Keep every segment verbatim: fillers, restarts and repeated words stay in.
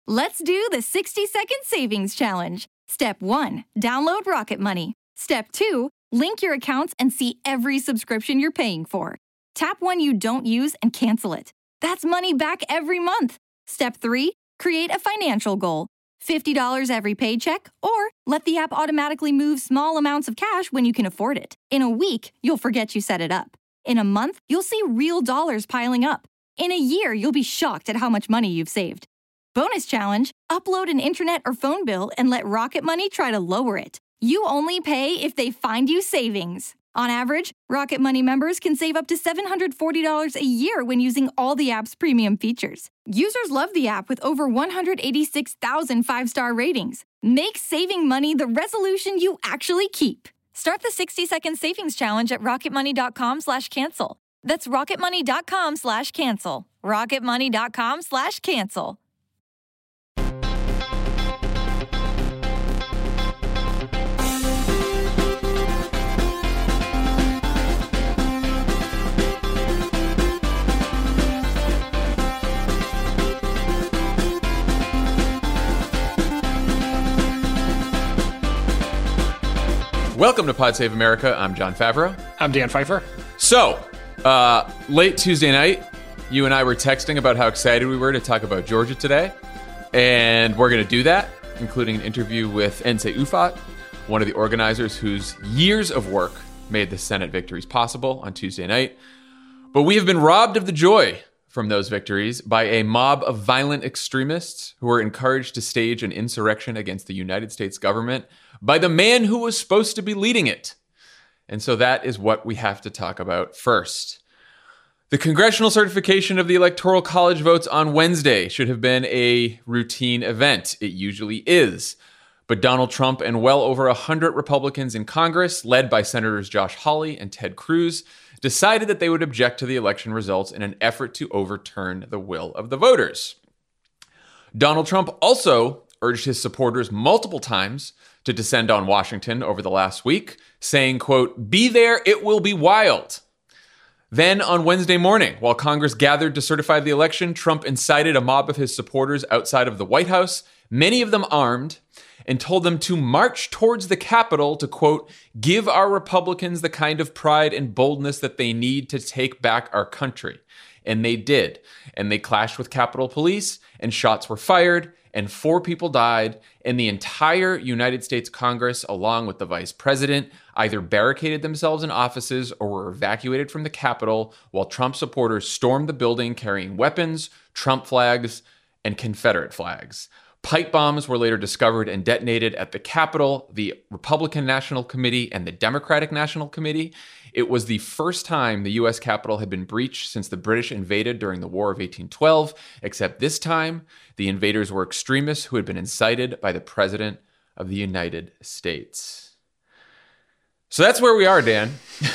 Let's do the sixty second savings challenge. Step one, download Rocket Money. Step two, link your accounts and see every subscription you're paying for. Tap one you don't use and cancel it. That's money back every month. Step three, create a financial goal. fifty dollars every paycheck, or let the app automatically move small amounts of cash when you can afford it. In a week, you'll forget you set it up. In a month, you'll see real dollars piling up. In a year, you'll be shocked at how much money you've saved. Bonus challenge, upload an internet or phone bill and let Rocket Money try to lower it. You only pay if they find you savings. On average, Rocket Money members can save up to seven hundred forty dollars a year when using all the app's premium features. Users love the app with over one hundred eighty-six thousand five-star ratings. Make saving money the resolution you actually keep. Start the sixty second savings challenge at rocketmoney.com slash cancel. That's rocketmoney.com slash cancel. rocketmoney.com slash cancel. Welcome to Pod Save America. I'm John Favreau. I'm Dan Pfeiffer. So, uh, late Tuesday night, you and I were texting about how excited we were to talk about Georgia today. And we're going to do that, including an interview with Nsé Ufot, one of the organizers whose years of work made the Senate victories possible on Tuesday night. But we have been robbed of the joy from those victories by a mob of violent extremists who were encouraged to stage an insurrection against the United States government by the man who was supposed to be leading it. And so that is what we have to talk about first. The congressional certification of the Electoral College votes on Wednesday should have been a routine event. It usually is. But Donald Trump and well over one hundred Republicans in Congress, led by Senators Josh Hawley and Ted Cruz, decided that they would object to the election results in an effort to overturn the will of the voters. Donald Trump also urged his supporters multiple times to descend on Washington over the last week, saying, quote, "Be there, it will be wild." Then on Wednesday morning, while Congress gathered to certify the election, Trump incited a mob of his supporters outside of the White House, many of them armed, and told them to march towards the Capitol to, quote, "give our Republicans the kind of pride and boldness that they need to take back our country." And they did. And they clashed with Capitol Police, and shots were fired, and four people died, and the entire United States Congress, along with the vice president, either barricaded themselves in offices or were evacuated from the Capitol, while Trump supporters stormed the building carrying weapons, Trump flags, and Confederate flags. Pipe bombs were later discovered and detonated at the Capitol, the Republican National Committee, and the Democratic National Committee. It was the first time the U S Capitol had been breached since the British invaded during the War of eighteen twelve, except this time, the invaders were extremists who had been incited by the President of the United States. So that's where we are, Dan.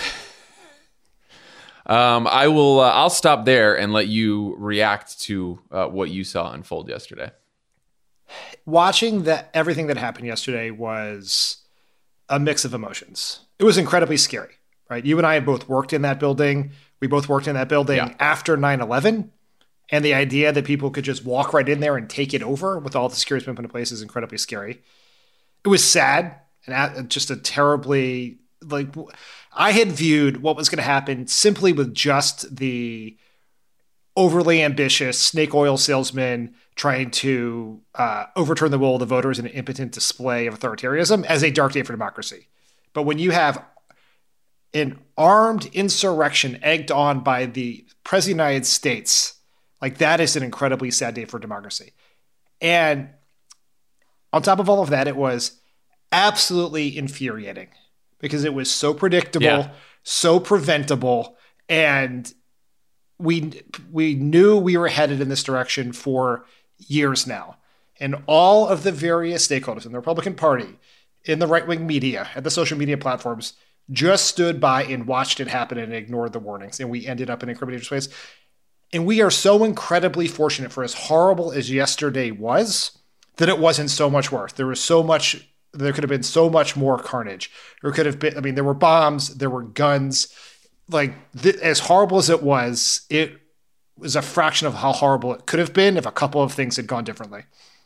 um, I will. Uh, I'll stop there and let you react to uh, what you saw unfold yesterday. Watching that, everything that happened yesterday was a mix of emotions. It was incredibly scary, right? You and I have both worked in that building. We both worked in that building yeah. after nine eleven. And the idea that people could just walk right in there and take it over with all the security put into place is incredibly scary. It was sad and just a terribly, like, I had viewed what was going to happen simply with just the overly ambitious snake oil salesman trying to uh, overturn the will of the voters in an impotent display of authoritarianism as a dark day for democracy. But when you have an armed insurrection egged on by the President of the United States, like, that is an incredibly sad day for democracy. And on top of all of that, it was absolutely infuriating because it was so predictable, yeah. so preventable, and we we knew we were headed in this direction for years now. And all of the various stakeholders in the Republican Party, in the right-wing media, at the social media platforms, just stood by and watched it happen and ignored the warnings. And we ended up in incredibly dangerous ways. And we are so incredibly fortunate, for as horrible as yesterday was, that it wasn't so much worse. There was so much, there could have been so much more carnage. There could have been, I mean, there were bombs, there were guns. Like, th- as horrible as it was, it was a fraction of how horrible it could have been if a couple of things had gone differently.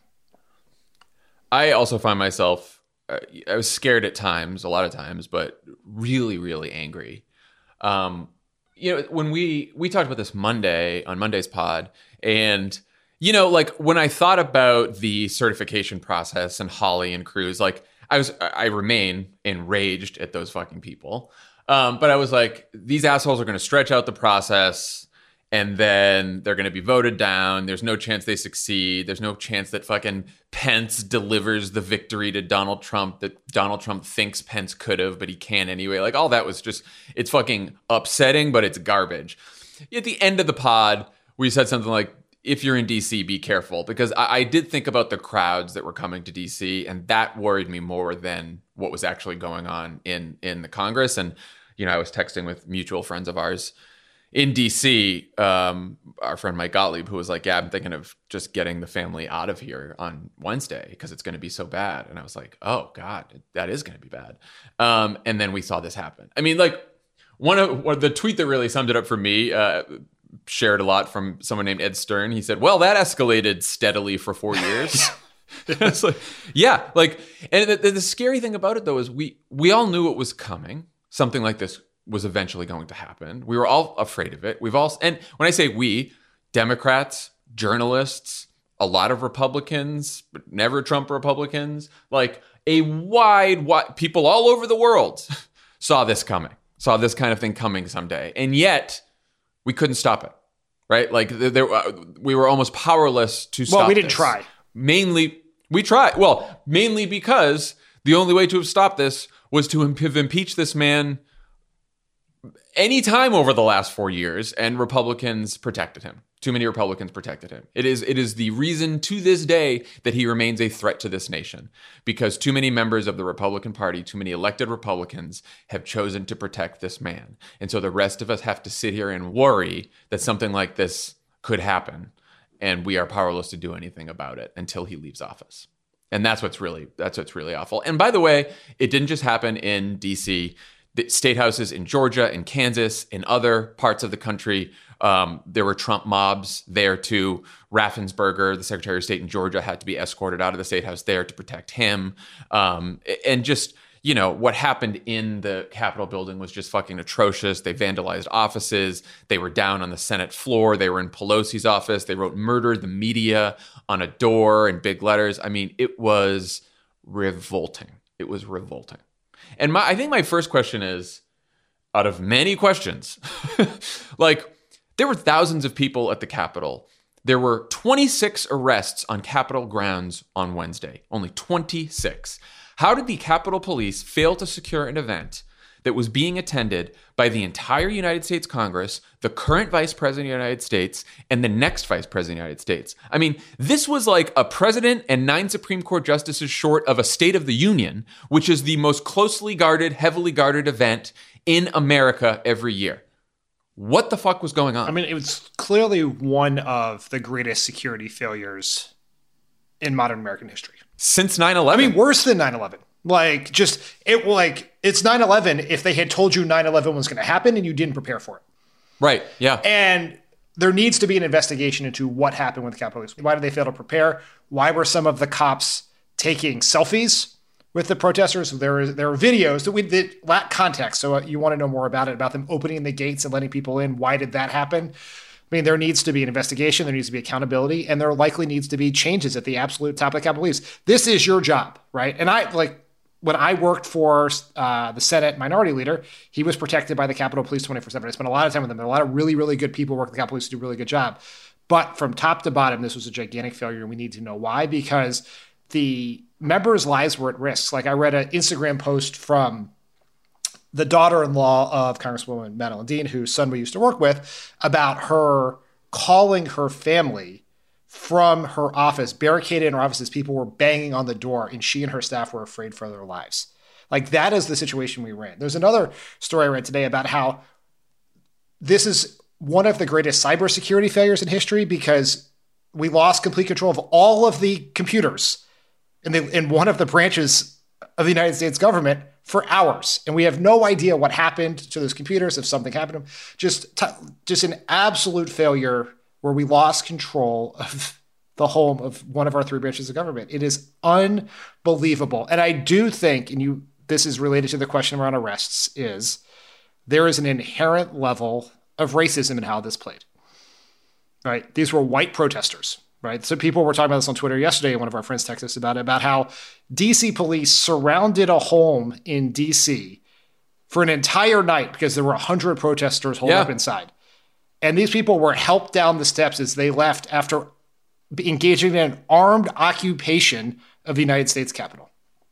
I also find myself, uh, I was scared at times, a lot of times, but really, really angry. Um, you know, when we, we talked about this Monday on Monday's pod, and, you know, like when I thought about the certification process and Hawley and Cruz, like I was, I remain enraged at those fucking people. Um, but I was like, these assholes are going to stretch out the process, and then they're going to be voted down. There's no chance they succeed. There's no chance that fucking Pence delivers the victory to Donald Trump that Donald Trump thinks Pence could have, but he can't anyway. Like, all that was just, it's fucking upsetting, but it's garbage. At the end of the pod, we said something like, if you're in D C, be careful. Because I, I did think about the crowds that were coming to D C, and that worried me more than what was actually going on in, in the Congress. And, you know, I was texting with mutual friends of ours in D C, um, our friend Mike Gottlieb, who was like, yeah, I'm thinking of just getting the family out of here on Wednesday because it's going to be so bad. And I was like, oh, God, that is going to be bad. Um, and then we saw this happen. I mean, like, one of well, the tweet that really summed it up for me, uh, shared a lot from someone named Ed Stern. He said, well, that escalated steadily for four years. It's like, yeah, like, and the, the scary thing about it, though, is we we all knew it was coming. Something like this was eventually going to happen. We were all afraid of it. We've all, and when I say we, Democrats, journalists, a lot of Republicans, but never Trump Republicans, like a wide, wide, people all over the world saw this coming, saw this kind of thing coming someday. And yet we couldn't stop it, right? Like there, uh, we were almost powerless to stop it. Well, we didn't this. try. Mainly, we tried. Well, mainly because the only way to have stopped this was to have impeached this man any time over the last four years, and Republicans protected him. Too many Republicans protected him. It is it is the reason to this day that he remains a threat to this nation, because too many members of the Republican Party, too many elected Republicans have chosen to protect this man. And so the rest of us have to sit here and worry that something like this could happen, and we are powerless to do anything about it until he leaves office. And that's what's really that's what's really awful. And by the way, it didn't just happen in D C. The state houses in Georgia, in Kansas, in other parts of the country, um, there were Trump mobs there too. Raffensperger, the Secretary of State in Georgia, had to be escorted out of the state house there to protect him. Um, and just, you know, what happened in the Capitol building was just fucking atrocious. They vandalized offices. They were down on the Senate floor. They were in Pelosi's office. They wrote "Murder the Media" on a door in big letters. I mean, it was revolting. It was revolting. And my, I think my first question is, out of many questions, like, there were thousands of people at the Capitol. There were twenty-six arrests on Capitol grounds on Wednesday. Only twenty-six. How did the Capitol Police fail to secure an event that was being attended by the entire United States Congress, the current Vice President of the United States, and the next Vice President of the United States? I mean, this was like a president and nine Supreme Court justices short of a State of the Union, which is the most closely guarded, heavily guarded event in America every year. What the fuck was going on? I mean, it was clearly one of the greatest security failures in modern American history. Since nine eleven. I mean, worse than nine eleven. Like, just, it like, it's nine eleven if they had told you nine eleven was going to happen and you didn't prepare for it. Right, yeah. And there needs to be an investigation into what happened with the Capitol Police. Why did they fail to prepare? Why were some of the cops taking selfies with the protesters? There is there are videos that we that lack context. So you want to know more about it, about them opening the gates and letting people in. Why did that happen? I mean, there needs to be an investigation. There needs to be accountability, and there likely needs to be changes at the absolute top of the Capitol Police. This is your job, right? And I like when I worked for uh, the Senate Minority Leader, he was protected by the Capitol Police twenty-four seven. I spent a lot of time with them. There are a lot of really, really good people work at the Capitol Police to do a really good job. But from top to bottom, this was a gigantic failure, and we need to know why, because the members' lives were at risk. Like, I read an Instagram post from the daughter-in-law of Congresswoman Madeleine Dean, whose son we used to work with, about her calling her family from her office, barricaded in her office as people were banging on the door, and she and her staff were afraid for their lives. Like, that is the situation we were in. There's another story I read today about how this is one of the greatest cybersecurity failures in history, because we lost complete control of all of the computers in, the, in one of the branches of the United States government for hours. And we have no idea what happened to those computers, if something happened to them. Just, t- just an absolute failure where we lost control of the home of one of our three branches of government. It is unbelievable. And I do think, and you, this is related to the question around arrests, is there is an inherent level of racism in how this played, right? These were white protesters, right? So people were talking about this on Twitter yesterday, and one of our friends texted us about it, about how D C police surrounded a home in D C for an entire night because there were one hundred protesters holed yeah. up inside. And these people were helped down the steps as they left after engaging in an armed occupation of the United States Capitol.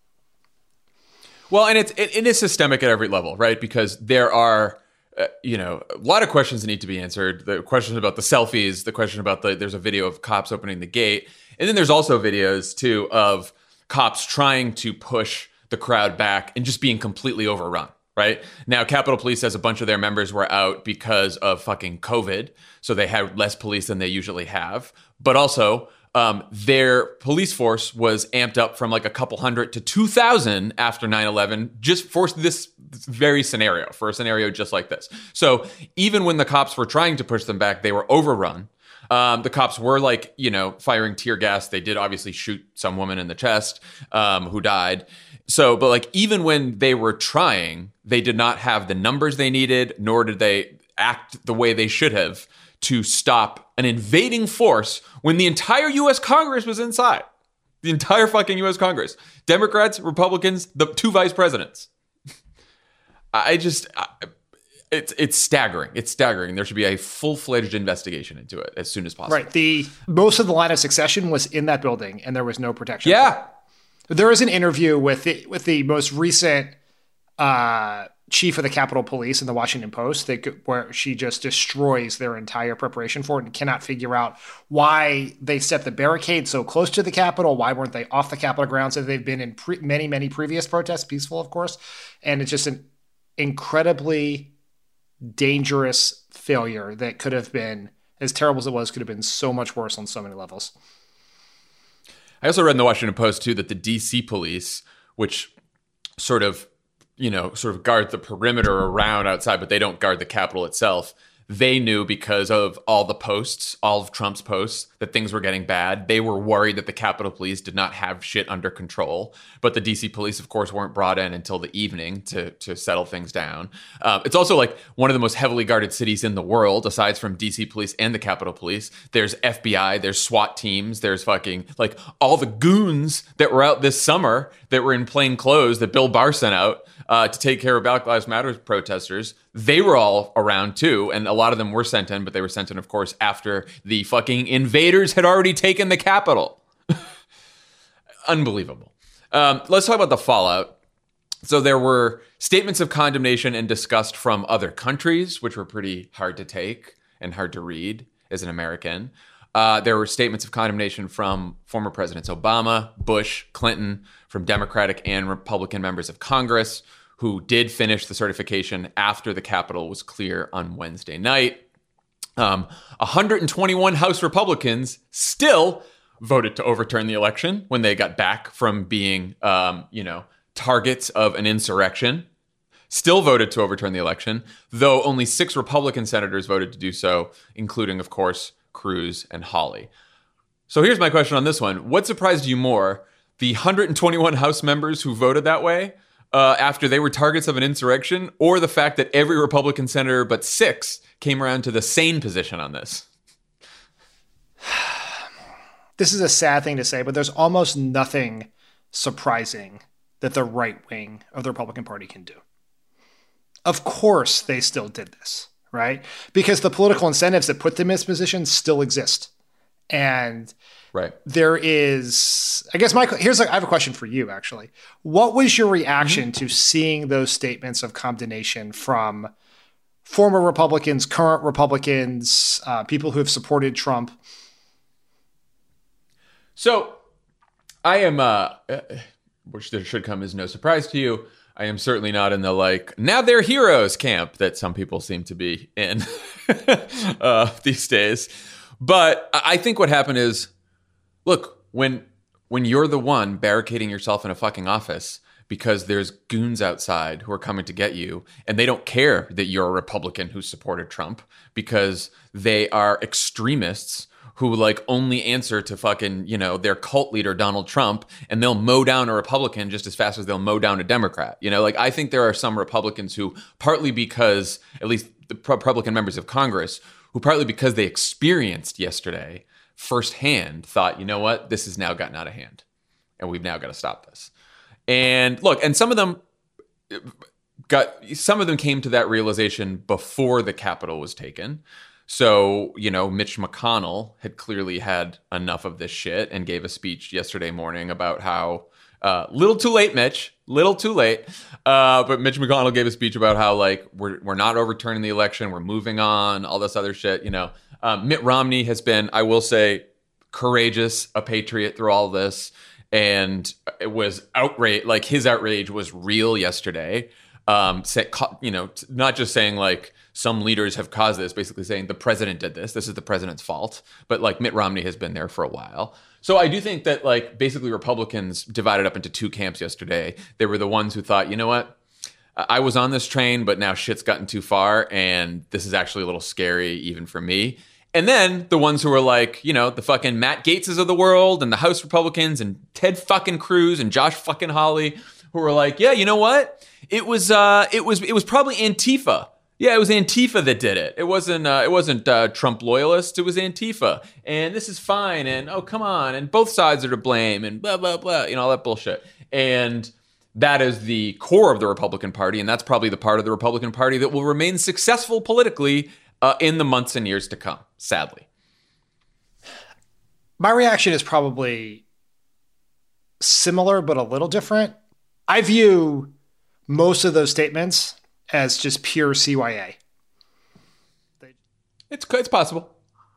Well, and it's it, it is systemic at every level, right? Because there are, uh, you know, a lot of questions that need to be answered. The questions about the selfies, the question about the, there's a video of cops opening the gate. And then there's also videos, too, of cops trying to push the crowd back and just being completely overrun. Right now, Capitol Police says a bunch of their members were out because of fucking COVID. So they had less police than they usually have. But also, um, their police force was amped up from like a couple hundred to two thousand after nine eleven, just for this very scenario, for a scenario just like this. So even when the cops were trying to push them back, they were overrun. Um, the cops were like, you know, firing tear gas. They did obviously shoot some woman in the chest um, who died. So, but like, even when they were trying, they did not have the numbers they needed, nor did they act the way they should have to stop an invading force when the entire U S Congress was inside. The entire fucking U S Congress. Democrats, Republicans, the two vice presidents. I just, I, it's it's staggering. It's staggering. There should be a full-fledged investigation into it as soon as possible. Right. The most of the line of succession was in that building, and there was no protection. Yeah. There is an interview with the, with the most recent uh, chief of the Capitol Police in the Washington Post that, where she just destroys their entire preparation for it and cannot figure out why they set the barricade so close to the Capitol. Why weren't they off the Capitol grounds as they've been in pre- many, many previous protests, peaceful, of course. And it's just an incredibly dangerous failure that could have been, as terrible as it was, could have been so much worse on so many levels. I also read in the Washington Post, too, that the D C police, which sort of, you know, sort of guard the perimeter around outside, but they don't guard the Capitol itself. They knew because of all the posts, all of Trump's posts, that things were getting bad. They were worried that the Capitol Police did not have shit under control. But the D C police, of course, weren't brought in until the evening to, to settle things down. Um, it's also like one of the most heavily guarded cities in the world, aside from D C police and the Capitol Police. There's F B I, there's SWAT teams, there's fucking like all the goons that were out this summer that were in plain clothes that Bill Barr sent out uh, to take care of Black Lives Matter protesters. They were all around too, and a lot of them were sent in, but they were sent in, of course, after the fucking invaders had already taken the Capitol. Unbelievable. Um, let's talk about the fallout. So there were statements of condemnation and disgust from other countries, which were pretty hard to take and hard to read as an American. Uh, there were statements of condemnation from former Presidents Obama, Bush, Clinton, from Democratic and Republican members of Congress, who did finish the certification after the Capitol was clear on Wednesday night. Um, one hundred twenty-one House Republicans still voted to overturn the election when they got back from being, um, you know, targets of an insurrection. Still voted to overturn the election, though only six Republican senators voted to do so, including, of course, Cruz and Hawley. So here's my question on this one. What surprised you more, the one hundred twenty-one House members who voted that way uh, after they were targets of an insurrection, or the fact that every Republican senator but six came around to the sane position on this? This is a sad thing to say, but there's almost nothing surprising that the right wing of the Republican Party can do. Of course they still did this, right? Because the political incentives that put them in this position still exist. And right. there is, I guess, Michael, here's a, I have a question for you, actually. What was your reaction mm-hmm. to seeing those statements of condemnation from former Republicans, current Republicans, uh, people who have supported Trump? So I am, uh, which there should come as no surprise to you, I am certainly not in the, like, now they're heroes camp that some people seem to be in uh, these days. But I think what happened is, look, when when you're the one barricading yourself in a fucking office because there's goons outside who are coming to get you, and they don't care that you're a Republican who supported Trump because they are extremists who like only answer to fucking, you know, their cult leader, Donald Trump, and they'll mow down a Republican just as fast as they'll mow down a Democrat. You know, like I think there are some Republicans who, partly because, at least the Republican members of Congress, who partly because they experienced yesterday firsthand thought, you know what, this has now gotten out of hand and we've now got to stop this. And look, and some of them got, some of them came to that realization before the Capitol was taken. So, you know, Mitch McConnell had clearly had enough of this shit and gave a speech yesterday morning about how, uh, little too late, Mitch, little too late. Uh, but Mitch McConnell gave a speech about how, like, we're we're not overturning the election, we're moving on, all this other shit, you know. Um, Mitt Romney has been, I will say, courageous, a patriot through all this. And it was outrage, like his outrage was real yesterday. Um, say, you know, not just saying like some leaders have caused this, basically saying the president did this. This is the president's fault. But like Mitt Romney has been there for a while. So I do think that like basically Republicans divided up into two camps yesterday. They were the ones who thought, you know what, I was on this train, but now shit's gotten too far. And this is actually a little scary even for me. And then the ones who were like, you know, the fucking Matt Gaetzes of the world and the House Republicans and Ted fucking Cruz and Josh fucking Hawley, who were like, yeah, you know what? It was uh, it was it was probably Antifa. Yeah, it was Antifa that did it. It wasn't uh, it wasn't uh, Trump loyalists. It was Antifa, and this is fine. And oh, come on, and both sides are to blame, and blah blah blah. You know, all that bullshit. And that is the core of the Republican Party, and that's probably the part of the Republican Party that will remain successful politically uh, in the months and years to come. Sadly, my reaction is probably similar, but a little different. I view most of those statements as just pure C Y A. It's it's possible.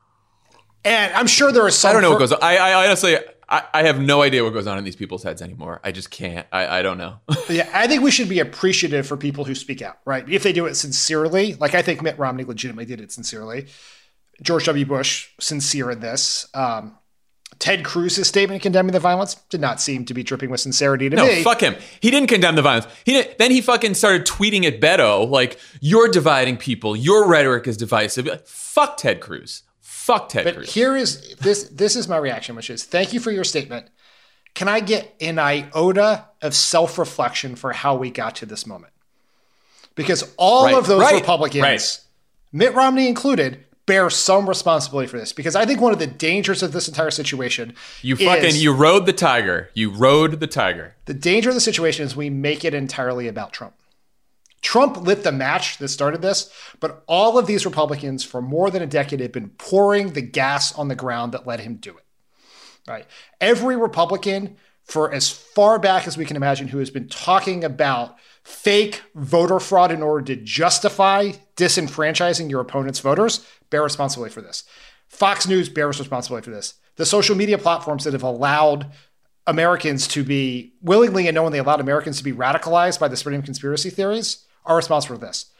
And I'm sure there are some... I don't know what goes on. I, I honestly, I, I have no idea what goes on in these people's heads anymore. I just can't. I, I don't know. Yeah, I think we should be appreciative for people who speak out, right? If they do it sincerely. Like I think Mitt Romney legitimately did it sincerely. George W. Bush, sincere in this. Um, Ted Cruz's statement condemning the violence did not seem to be dripping with sincerity to no, me. No, fuck him. He didn't condemn the violence. He didn't, then he fucking started tweeting at Beto, like, you're dividing people. Your rhetoric is divisive. Like, fuck Ted Cruz. Fuck Ted but Cruz. But here is, this This is my reaction, which is, thank you for your statement. Can I get an iota of self-reflection for how we got to this moment? Because all right, of those right, Republicans, right. Mitt Romney included, bear some responsibility for this, because I think one of the dangers of this entire situation you fucking is, you rode the tiger. You rode the tiger. The danger of the situation is we make it entirely about Trump. Trump lit the match that started this, but all of these Republicans for more than a decade have been pouring the gas on the ground that let him do it. Right? Every Republican, for as far back as we can imagine, who has been talking about fake voter fraud in order to justify disenfranchising your opponent's voters, bear responsibility for this. Fox News bears responsibility for this. The social media platforms that have allowed Americans to be, willingly and knowingly allowed Americans to be radicalized by the spreading of conspiracy theories, are responsible for this.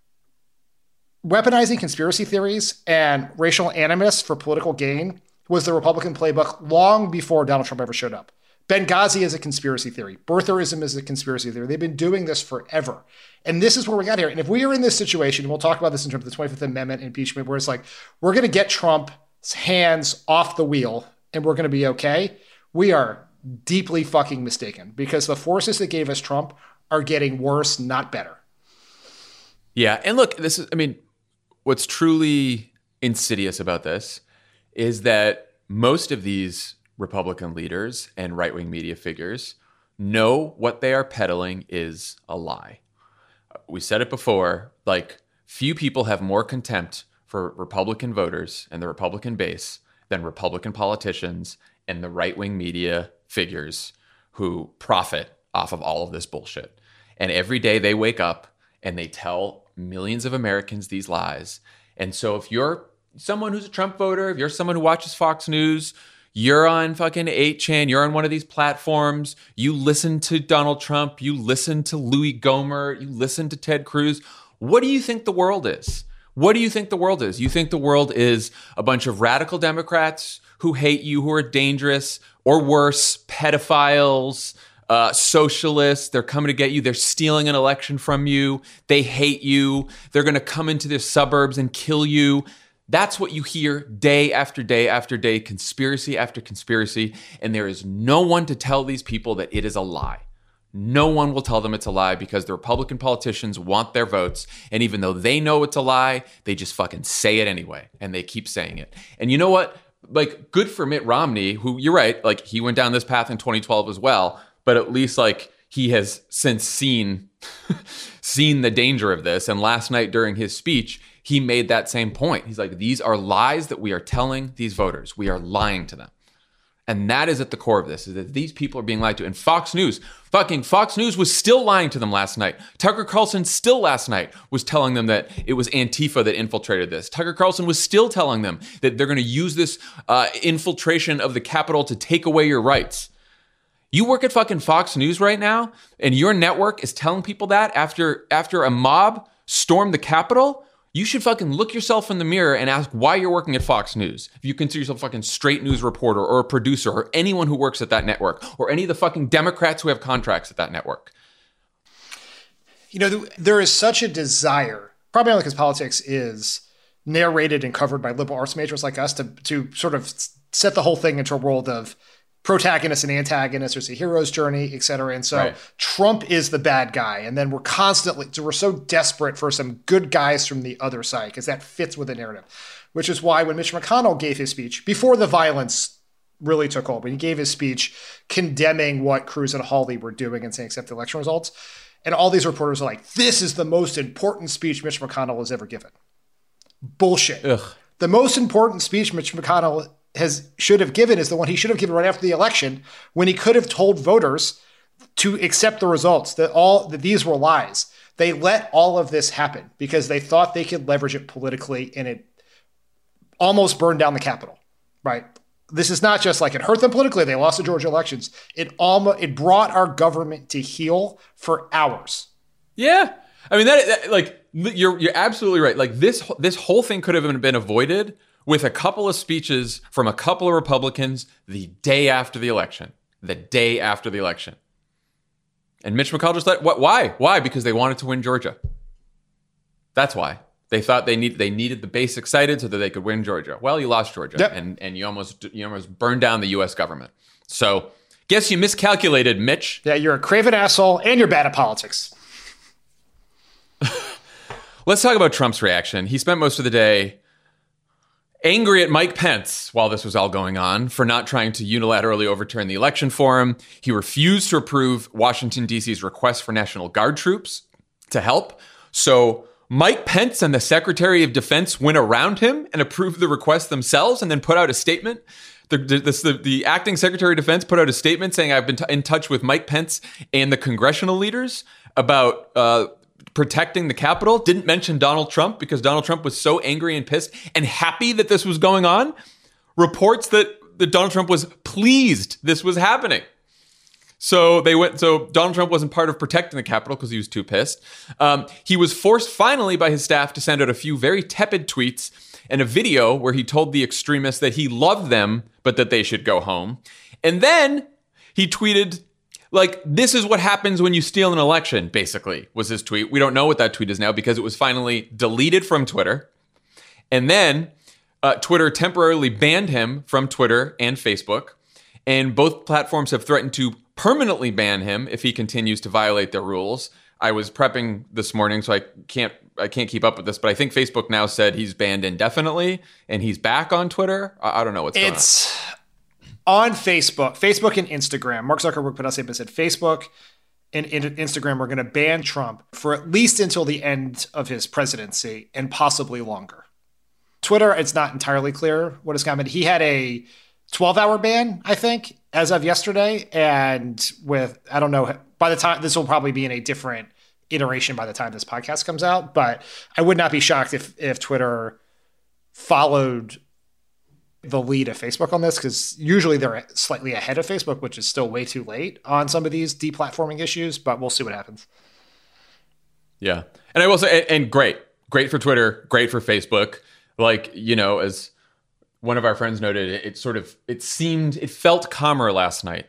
Weaponizing conspiracy theories and racial animus for political gain was the Republican playbook long before Donald Trump ever showed up. Benghazi is a conspiracy theory. Birtherism is a conspiracy theory. They've been doing this forever. And this is where we got here. And if we are in this situation, we'll talk about this in terms of the twenty-fifth Amendment impeachment, where it's like, we're going to get Trump's hands off the wheel and we're going to be okay. We are deeply fucking mistaken, because the forces that gave us Trump are getting worse, not better. Yeah. And look, this is, I mean, what's truly insidious about this is that most of these Republican leaders and right-wing media figures know what they are peddling is a lie. We said it before, like, few people have more contempt for Republican voters and the Republican base than Republican politicians and the right-wing media figures who profit off of all of this bullshit. And every day they wake up and they tell millions of Americans these lies. And so if you're someone who's a Trump voter, if you're someone who watches Fox News, you're on fucking eight chan, you're on one of these platforms, you listen to Donald Trump, you listen to Louis Gohmert, you listen to Ted Cruz, what do you think the world is? What do you think the world is? You think the world is a bunch of radical Democrats who hate you, who are dangerous, or worse, pedophiles, uh, socialists. They're coming to get you. They're stealing an election from you. They hate you. They're going to come into their suburbs and kill you. That's what you hear day after day after day, conspiracy after conspiracy, and there is no one to tell these people that it is a lie. No one will tell them it's a lie because the Republican politicians want their votes, and even though they know it's a lie, they just fucking say it anyway, and they keep saying it. And you know what? Like, good for Mitt Romney, who, you're right, like, he went down this path in twenty twelve as well, but at least, like, he has since seen seen the danger of this, and last night during his speech, he made that same point. He's like, these are lies that we are telling these voters. We are lying to them. And that is at the core of this, is that these people are being lied to. And Fox News, fucking Fox News was still lying to them last night. Tucker Carlson still last night was telling them that it was Antifa that infiltrated this. Tucker Carlson was still telling them that they're going to use this uh, infiltration of the Capitol to take away your rights. You work at fucking Fox News right now, and your network is telling people that after after a mob stormed the Capitol? You should fucking look yourself in the mirror and ask why you're working at Fox News. If you consider yourself a fucking straight news reporter or a producer or anyone who works at that network or any of the fucking Democrats who have contracts at that network. You know, there is such a desire, probably because politics is narrated and covered by liberal arts majors like us, to to sort of set the whole thing into a world of protagonist and antagonist. There's a hero's journey, et cetera. And so right. Trump is the bad guy. And then we're constantly, so we're so desperate for some good guys from the other side because that fits with the narrative, which is why when Mitch McConnell gave his speech, before the violence really took hold, when he gave his speech condemning what Cruz and Hawley were doing and saying accept the election results, and all these reporters are like, this is the most important speech Mitch McConnell has ever given. Bullshit. Ugh. The most important speech Mitch McConnell has should have given is the one he should have given right after the election, when he could have told voters to accept the results, that all that these were lies. They let all of this happen because they thought they could leverage it politically, and it almost burned down the Capitol, right? This is not just like it hurt them politically. They lost the Georgia elections. It almost it brought our government to heel for hours. Yeah. I mean, that, that like you're you're absolutely right. Like this this whole thing could have been avoided with a couple of speeches from a couple of Republicans the day after the election. The day after the election. And Mitch McConnell just let, what, why? Why? Because they wanted to win Georgia. That's why. They thought they need they needed the base excited so that they could win Georgia. Well, you lost Georgia, yep. and, and you almost you almost burned down the U S government. So, guess you miscalculated, Mitch. Yeah, you're a craven asshole, and you're bad at politics. Let's talk about Trump's reaction. He spent most of the day angry at Mike Pence while this was all going on for not trying to unilaterally overturn the election for him. He refused to approve Washington, D C's request for National Guard troops to help. So Mike Pence and the Secretary of Defense went around him and approved the request themselves and then put out a statement. The, the, the, the acting Secretary of Defense put out a statement saying, I've been t- in touch with Mike Pence and the congressional leaders about uh, protecting the Capitol. Didn't mention Donald Trump because Donald Trump was so angry and pissed and happy that this was going on. Reports that, that Donald Trump was pleased this was happening. So they went. So Donald Trump wasn't part of protecting the Capitol because he was too pissed. Um, he was forced finally by his staff to send out a few very tepid tweets and a video where he told the extremists that he loved them, but that they should go home. And then he tweeted, like, this is what happens when you steal an election, basically, was his tweet. We don't know what that tweet is now because it was finally deleted from Twitter. And then uh, Twitter temporarily banned him from Twitter and Facebook. And both platforms have threatened to permanently ban him if he continues to violate their rules. I was prepping this morning, so I can't I can't keep up with this, but I think Facebook now said he's banned indefinitely and he's back on Twitter. I, I don't know what's going on. It's on Facebook, Facebook and Instagram. Mark Zuckerberg put out a statement and said Facebook and Instagram are going to ban Trump for at least until the end of his presidency and possibly longer. Twitter, it's not entirely clear what is coming. He had a twelve hour ban, I think, as of yesterday. And with, I don't know, by the time, this will probably be in a different iteration by the time this podcast comes out. But I would not be shocked if if Twitter followed the lead of Facebook on this, because usually they're slightly ahead of Facebook, which is still way too late on some of these deplatforming issues. But we'll see what happens. Yeah. And I will say, and great, great for Twitter, great for Facebook. Like, you know, as one of our friends noted, it sort of, it seemed, it felt calmer last night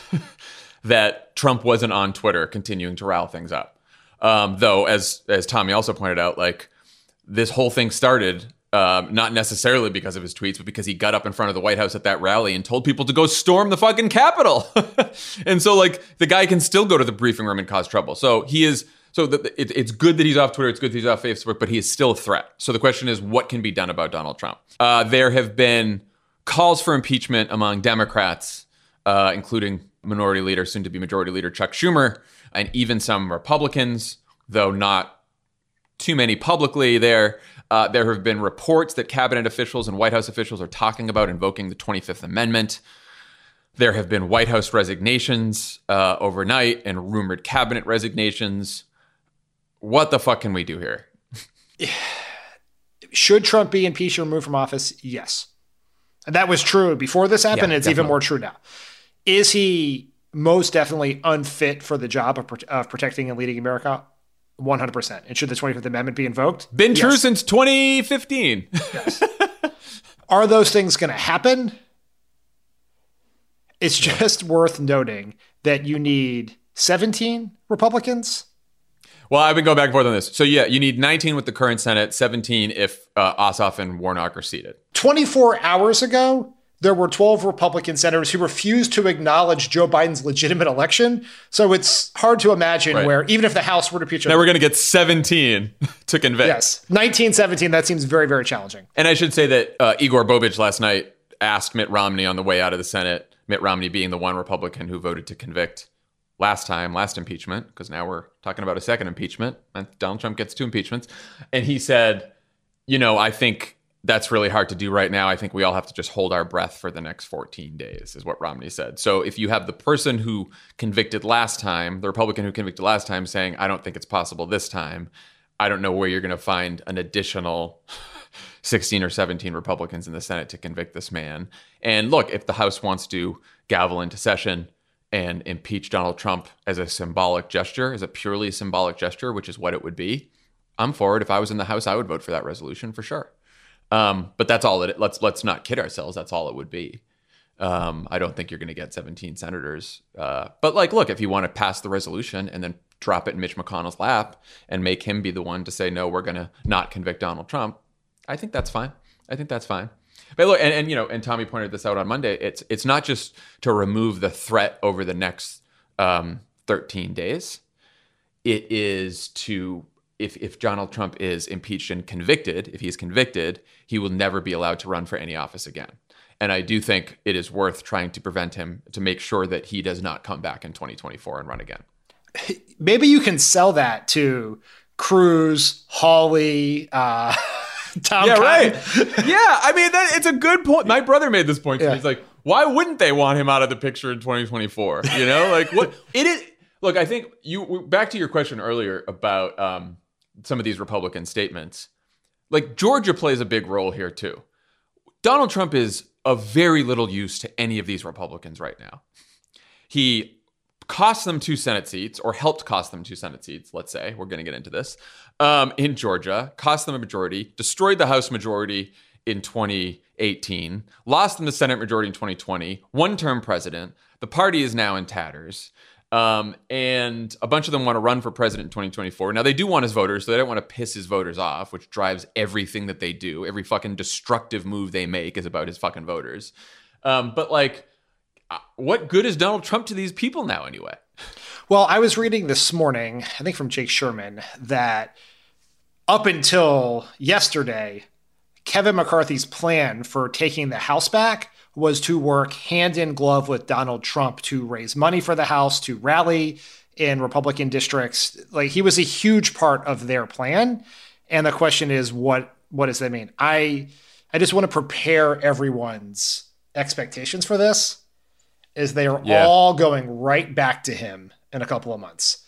that Trump wasn't on Twitter continuing to rile things up. Um, though, as as Tommy also pointed out, like, this whole thing started Um, not necessarily because of his tweets, but because he got up in front of the White House at that rally and told people to go storm the fucking Capitol. And so, like, the guy can still go to the briefing room and cause trouble. So he is, so the, it, it's good that he's off Twitter, it's good that he's off Facebook, but he is still a threat. So the question is, what can be done about Donald Trump? Uh, there have been calls for impeachment among Democrats, uh, including Minority Leader, soon to be Majority Leader Chuck Schumer, and even some Republicans, though not too many publicly there. Uh, there have been reports that cabinet officials and White House officials are talking about invoking the twenty-fifth Amendment. There have been White House resignations uh, overnight and rumored cabinet resignations. What the fuck can we do here? Should Trump be impeached or removed from office? Yes. And that was true before this happened. Yeah, it's definitely even more true now. Is he most definitely unfit for the job of, of protecting and leading America? one hundred percent. And should the twenty-fifth Amendment be invoked? Been true yes. since twenty fifteen. Yes. Are those things going to happen? It's just yeah. worth noting that you need seventeen Republicans. Well, I've been going back and forth on this. So yeah, you need nineteen with the current Senate, seventeen if uh, Ossoff and Warnock are seated. twenty-four hours ago, there were twelve Republican senators who refused to acknowledge Joe Biden's legitimate election. So it's hard to imagine right. where, even if the House were to impeach him. Now we're going to get seventeen to convict. Yes. nineteen seventeen, that seems very, very challenging. And I should say that uh, Igor Bobich last night asked Mitt Romney on the way out of the Senate, Mitt Romney being the one Republican who voted to convict last time, last impeachment, because now we're talking about a second impeachment, and Donald Trump gets two impeachments. And he said, you know, I think that's really hard to do right now. I think we all have to just hold our breath for the next fourteen days, is what Romney said. So if you have the person who convicted last time, the Republican who convicted last time, saying, I don't think it's possible this time, I don't know where you're going to find an additional sixteen or seventeen Republicans in the Senate to convict this man. And look, if the House wants to gavel into session and impeach Donald Trump as a symbolic gesture, as a purely symbolic gesture, which is what it would be, I'm for it. If I was in the House, I would vote for that resolution for sure. Um, but that's all it. Let's let's not kid ourselves. That's all it would be. Um, I don't think you're going to get seventeen senators. Uh, but like, look, if you want to pass the resolution and then drop it in Mitch McConnell's lap and make him be the one to say, no, we're going to not convict Donald Trump, I think that's fine. I think that's fine. But look, and, and you know, and Tommy pointed this out on Monday. It's it's not just to remove the threat over the next um, thirteen days. It is to. If if Donald Trump is impeached and convicted, if he's convicted, he will never be allowed to run for any office again. And I do think it is worth trying to prevent him, to make sure that he does not come back in twenty twenty-four and run again. Maybe you can sell that to Cruz, Hawley, uh, Tom. Yeah, right. Yeah, I mean, that, it's a good point. My brother made this point to yeah. me. He's like, why wouldn't they want him out of the picture in twenty twenty-four? You know, like what it is. Look, I think you back to your question earlier about um, some of these Republican statements. Like Georgia plays a big role here too. Donald Trump is of very little use to any of these Republicans right now. He cost them two Senate seats, or helped cost them two Senate seats, let's say. We're going to get into this. Um, in Georgia, cost them a majority, destroyed the House majority in twenty eighteen, lost them the Senate majority in twenty twenty, one-term president. The party is now in tatters. Um, and a bunch of them want to run for president in twenty twenty-four. Now, they do want his voters, so they don't want to piss his voters off, which drives everything that they do. Every fucking destructive move they make is about his fucking voters. Um, but, like, what good is Donald Trump to these people now anyway? Well, I was reading this morning, I think from Jake Sherman, that up until yesterday, Kevin McCarthy's plan for taking the House back was to work hand in glove with Donald Trump to raise money for the House, to rally in Republican districts. Like, he was a huge part of their plan. And the question is, what what does that mean? I I just want to prepare everyone's expectations for this, is they are yeah. all going right back to him in a couple of months.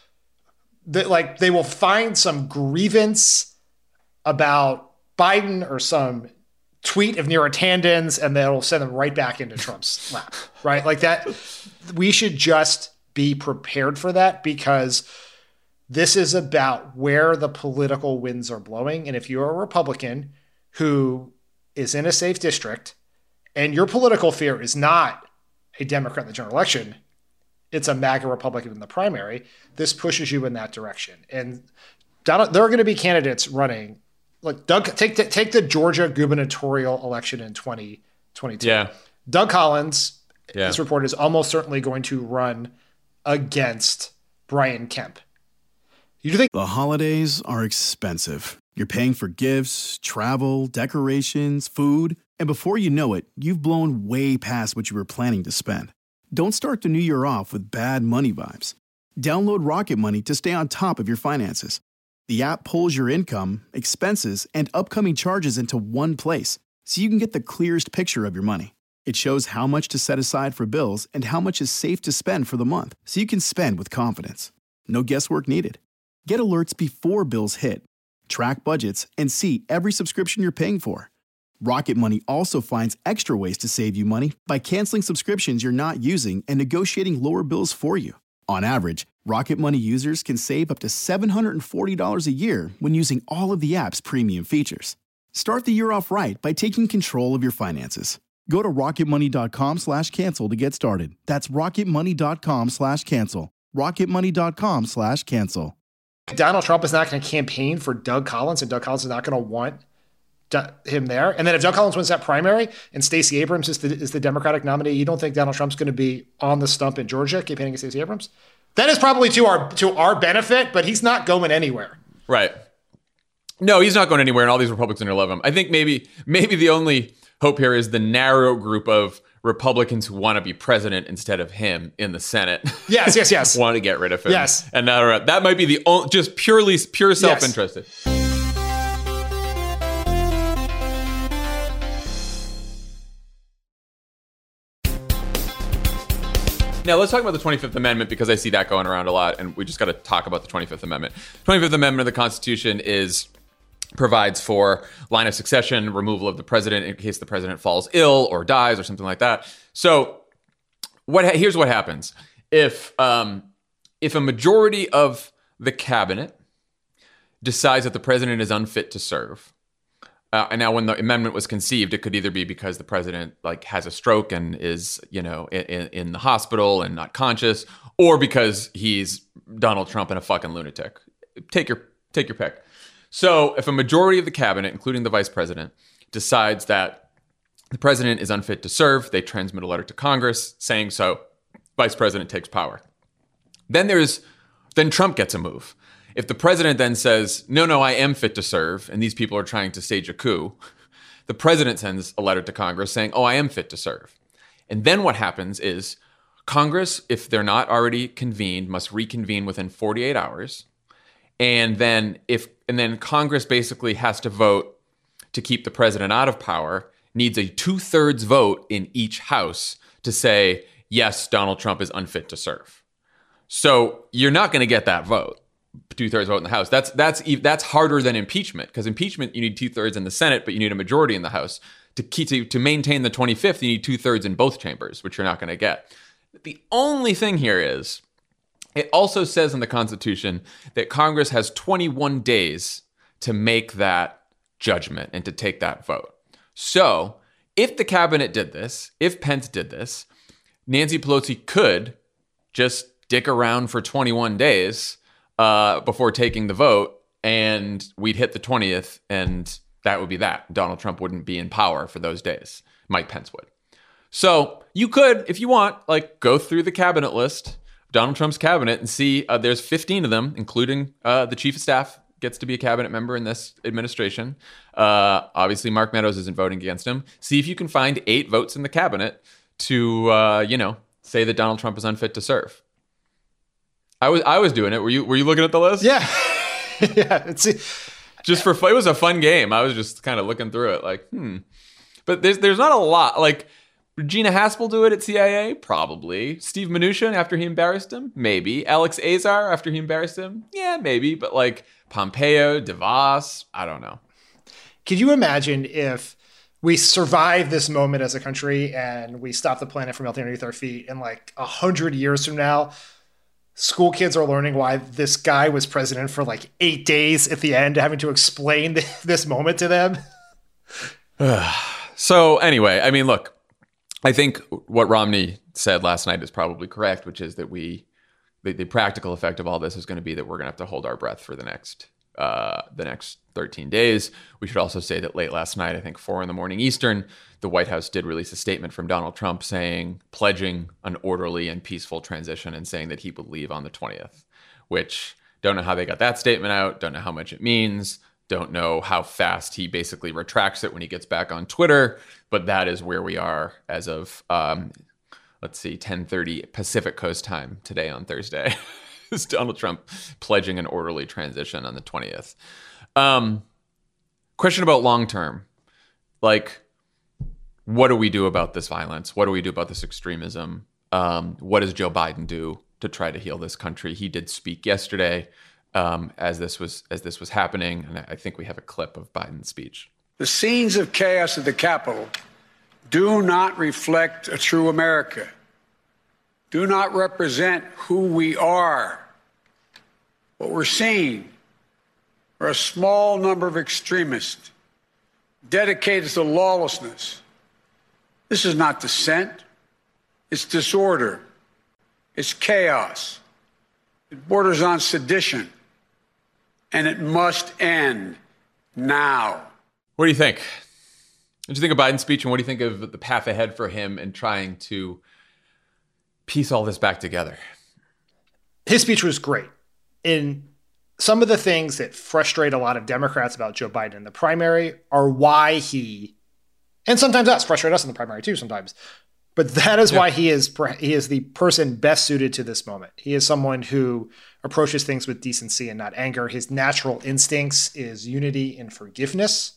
That, like, they will find some grievance about Biden or some tweet of Neera Tanden's, and that'll send them right back into Trump's lap, right? Like that. We should just be prepared for that, because this is about where the political winds are blowing. And if you're a Republican who is in a safe district and your political fear is not a Democrat in the general election, it's a MAGA Republican in the primary, this pushes you in that direction. And Donald, there are going to be candidates running like Doug, take the, take the Georgia gubernatorial election in twenty twenty-two. Yeah. Doug Collins, yeah. this report is almost certainly going to run against Brian Kemp. You think the holidays are expensive. You're paying for gifts, travel, decorations, food, and before you know it, you've blown way past what you were planning to spend. Don't start the new year off with bad money vibes. Download Rocket Money to stay on top of your finances. The app pulls your income, expenses, and upcoming charges into one place, so you can get the clearest picture of your money. It shows how much to set aside for bills and how much is safe to spend for the month, so you can spend with confidence. No guesswork needed. Get alerts before bills hit. Track budgets and see every subscription you're paying for. Rocket Money also finds extra ways to save you money by canceling subscriptions you're not using and negotiating lower bills for you. On average, Rocket Money users can save up to seven hundred forty dollars a year when using all of the app's premium features. Start the year off right by taking control of your finances. Go to rocketmoney.com slash cancel to get started. That's rocketmoney.com slash cancel. rocketmoney.com slash cancel. Donald Trump is not going to campaign for Doug Collins, and Doug Collins is not going to want him there. And then if Doug Collins wins that primary and Stacey Abrams is the, is the Democratic nominee, you don't think Donald Trump's going to be on the stump in Georgia campaigning against Stacey Abrams? That is probably to our to our benefit, but he's not going anywhere. Right. No, he's not going anywhere, and all these Republicans are going to love him. I think maybe maybe the only hope here is the narrow group of Republicans who want to be president instead of him in the Senate. Yes, yes, yes. Want to get rid of him. Yes. And uh, that might be the only, just purely, pure self-interested. Yes. Now, let's talk about the twenty-fifth Amendment, because I see that going around a lot, and we just got to talk about the twenty-fifth Amendment. twenty-fifth Amendment of the Constitution is provides for line of succession, removal of the president in case the president falls ill or dies or something like that. So what here's what happens. If um, if a majority of the cabinet decides that the president is unfit to serve, Uh, and now, when the amendment was conceived, it could either be because the president like has a stroke and is, you know, in, in the hospital and not conscious, or because he's Donald Trump and a fucking lunatic. Take your take your pick. So, if a majority of the cabinet, including the vice president, decides that the president is unfit to serve, they transmit a letter to Congress saying so. Vice president takes power. Then there's then Trump gets a move. If the president then says, no, no, I am fit to serve, and these people are trying to stage a coup, the president sends a letter to Congress saying, oh, I am fit to serve. And then what happens is Congress, if they're not already convened, must reconvene within forty-eight hours. And then if and then Congress basically has to vote to keep the president out of power, needs a two-thirds vote in each house to say, yes, Donald Trump is unfit to serve. So you're not going to get that vote. Two-thirds vote in the House. That's that's that's harder than impeachment, because impeachment you need two-thirds in the Senate, but you need a majority in the House. To keep to, to maintain the twenty-fifth, you need two-thirds in both chambers, which you're not going to get. The only thing here is, it also says in the Constitution that Congress has twenty-one days to make that judgment and to take that vote. So if the cabinet did this, if Pence did this, Nancy Pelosi could just dick around for twenty-one days Uh, before taking the vote, and we'd hit the twentieth, and that would be that. Donald Trump wouldn't be in power for those days. Mike Pence would. So you could, if you want, like go through the cabinet list, Donald Trump's cabinet, and see uh, there's fifteen of them, including uh, the chief of staff gets to be a cabinet member in this administration. Uh, obviously, Mark Meadows isn't voting against him. See if you can find eight votes in the cabinet to, uh, you know, say that Donald Trump is unfit to serve. I was I was doing it. Were you Were you looking at the list? Yeah, yeah. It's just for fun. It was a fun game. I was just kind of looking through it, like, hmm. But there's there's not a lot. Like, Regina Haspel do it at C I A? Probably. Steve Mnuchin after he embarrassed him? Maybe. Alex Azar after he embarrassed him? Yeah, maybe. But like Pompeo, DeVos, I don't know. Could you imagine if we survive this moment as a country and we stop the planet from melting underneath our feet, and like a hundred years from now, school kids are learning why this guy was president for like eight days at the end, having to explain this moment to them? So anyway, I mean, look, I think what Romney said last night is probably correct, which is that we, the, the practical effect of all this is going to be that we're going to have to hold our breath for the next uh, the next thirteen days. We should also say that late last night, I think four in the morning Eastern, the White House did release a statement from Donald Trump saying, pledging an orderly and peaceful transition and saying that he would leave on the twentieth, which don't know how they got that statement out, don't know how much it means, don't know how fast he basically retracts it when he gets back on Twitter, but that is where we are as of, um, let's see, ten thirty Pacific Coast time today on Thursday. Is Donald Trump pledging an orderly transition on the twentieth. Um, question about long term. Like, what do we do about this violence? What do we do about this extremism? Um, what does Joe Biden do to try to heal this country? He did speak yesterday um, as this was as this was happening, and I think we have a clip of Biden's speech. The scenes of chaos at the Capitol do not reflect a true America, do not represent who we are. What we're seeing are a small number of extremists dedicated to lawlessness. This is not dissent. It's disorder. It's chaos. It borders on sedition. And it must end now. What do you think? What do you think of Biden's speech, and what do you think of the path ahead for him in trying to piece all this back together? His speech was great. In some of the things that frustrate a lot of Democrats about Joe Biden in the primary are why he, and sometimes us, frustrate us in the primary too sometimes, but that is yeah. why he is he is the person best suited to this moment. He is someone who approaches things with decency and not anger. His natural instincts is unity and forgiveness,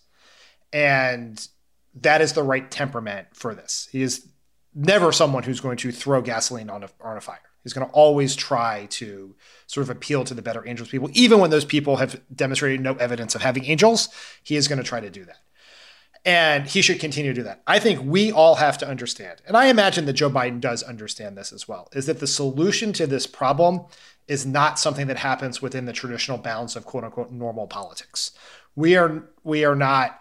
and that is the right temperament for this. He is never someone who's going to throw gasoline on a, on a fire. He's going to always try to sort of appeal to the better angels people. Even when those people have demonstrated no evidence of having angels, he is going to try to do that. And he should continue to do that. I think we all have to understand, and I imagine that Joe Biden does understand this as well, is that the solution to this problem is not something that happens within the traditional bounds of quote unquote normal politics. We are, we are not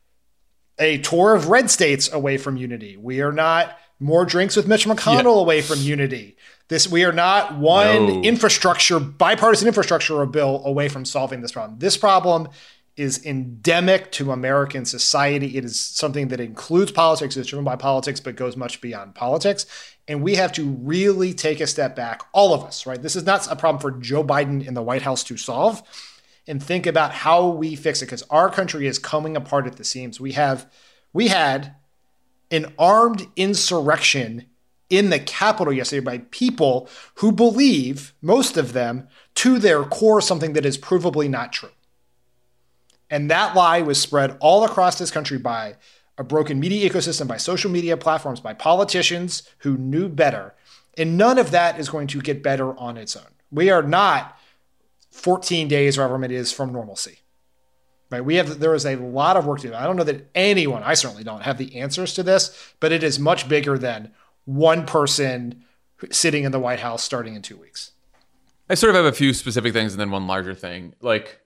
a tour of red states away from unity. We are not more drinks with Mitch McConnell yeah. away from unity. This, we are not one no. infrastructure, bipartisan infrastructure bill away from solving this problem. This problem is endemic to American society. It is something that includes politics, is driven by politics, but goes much beyond politics. And we have to really take a step back, all of us, right? This is not a problem for Joe Biden in the White House to solve, and think about how we fix it, because our country is coming apart at the seams. We have, we had an armed insurrection in the Capitol yesterday by people who believe, most of them, to their core, something that is provably not true. And that lie was spread all across this country by a broken media ecosystem, by social media platforms, by politicians who knew better. And none of that is going to get better on its own. We are not fourteen days, or however many it is, from normalcy. Right? We have, there is a lot of work to do. I don't know that anyone, I certainly don't, have the answers to this, but it is much bigger than one person sitting in the White House starting in two weeks. I sort of have a few specific things and then one larger thing. Like,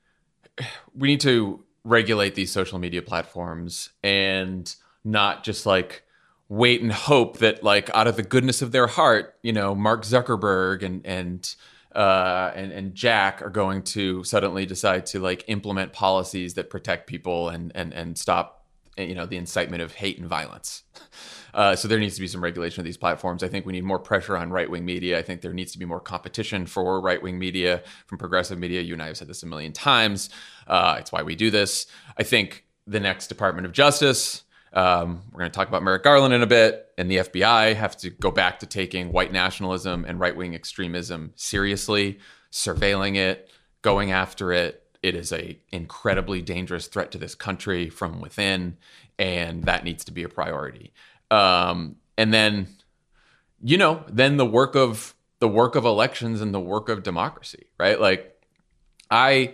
we need to regulate these social media platforms and not just like wait and hope that, like, out of the goodness of their heart, you know, Mark Zuckerberg and and uh, and and Jack are going to suddenly decide to like implement policies that protect people and and and stop, you know, the incitement of hate and violence. Uh, so there needs to be some regulation of these platforms. I think we need more pressure on right-wing media. I think there needs to be more competition for right-wing media from progressive media. You and I have said this a million times. Uh, it's why we do this. I think the next Department of Justice, um, we're going to talk about Merrick Garland in a bit, and the F B I have to go back to taking white nationalism and right-wing extremism seriously, surveilling it, going after it. It is a incredibly dangerous threat to this country from within, and that needs to be a priority. Um, and then, you know, then the work of the work of elections and the work of democracy, right? Like, I,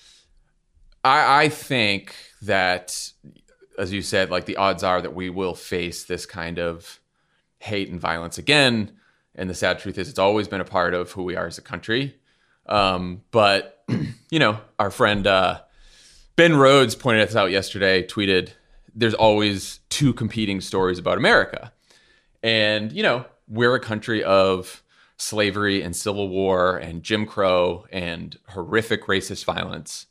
I, I think that, as you said, like the odds are that we will face this kind of hate and violence again. And the sad truth is, it's always been a part of who we are as a country. Um, but you know, our friend uh, Ben Rhodes pointed us out yesterday, tweeted, there's always two competing stories about America. And, you know, we're a country of slavery and civil war and Jim Crow and horrific racist violence.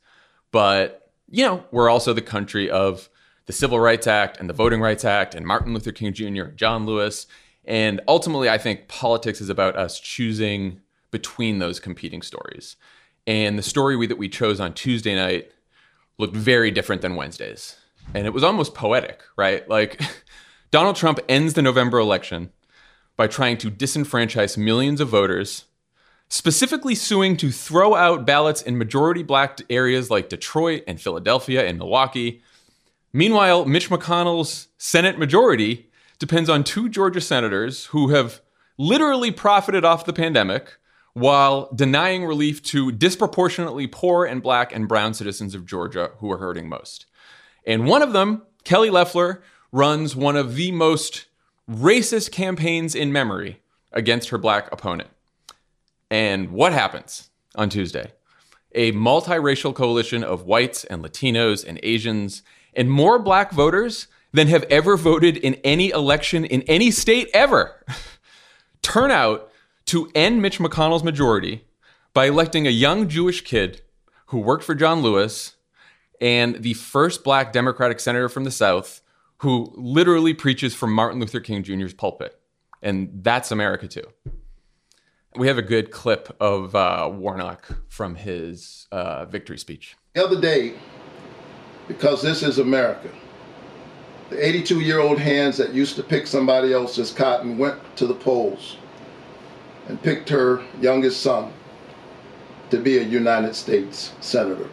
But, you know, we're also the country of the Civil Rights Act and the Voting Rights Act and Martin Luther King Junior and John Lewis. And ultimately, I think politics is about us choosing between those competing stories. And the story we, that we chose on Tuesday night looked very different than Wednesday's. And it was almost poetic, right? Like, Donald Trump ends the November election by trying to disenfranchise millions of voters, specifically suing to throw out ballots in majority black areas like Detroit and Philadelphia and Milwaukee. Meanwhile, Mitch McConnell's Senate majority depends on two Georgia senators who have literally profited off the pandemic while denying relief to disproportionately poor and black and brown citizens of Georgia who are hurting most. And one of them, Kelly Loeffler, runs one of the most racist campaigns in memory against her black opponent. And what happens on Tuesday? A multiracial coalition of whites and Latinos and Asians and more black voters than have ever voted in any election in any state ever turn out to end Mitch McConnell's majority by electing a young Jewish kid who worked for John Lewis and the first black Democratic senator from the South who literally preaches from Martin Luther King Junior's pulpit. And that's America too. We have a good clip of uh, Warnock from his uh, victory speech. The other day, because this is America, the eighty-two-year-old hands that used to pick somebody else's cotton went to the polls and picked her youngest son to be a United States Senator.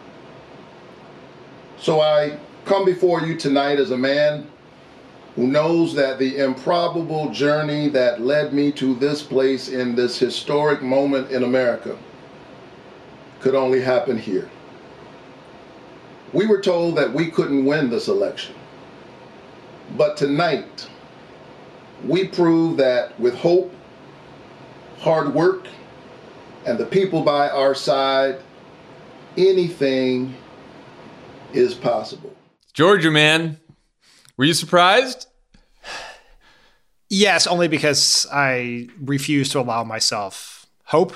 So I come before you tonight as a man who knows that the improbable journey that led me to this place in this historic moment in America could only happen here. We were told that we couldn't win this election. But tonight, we prove that with hope, hard work, and the people by our side, anything is possible. Georgia, man. Were you surprised? Yes, only because I refuse to allow myself hope.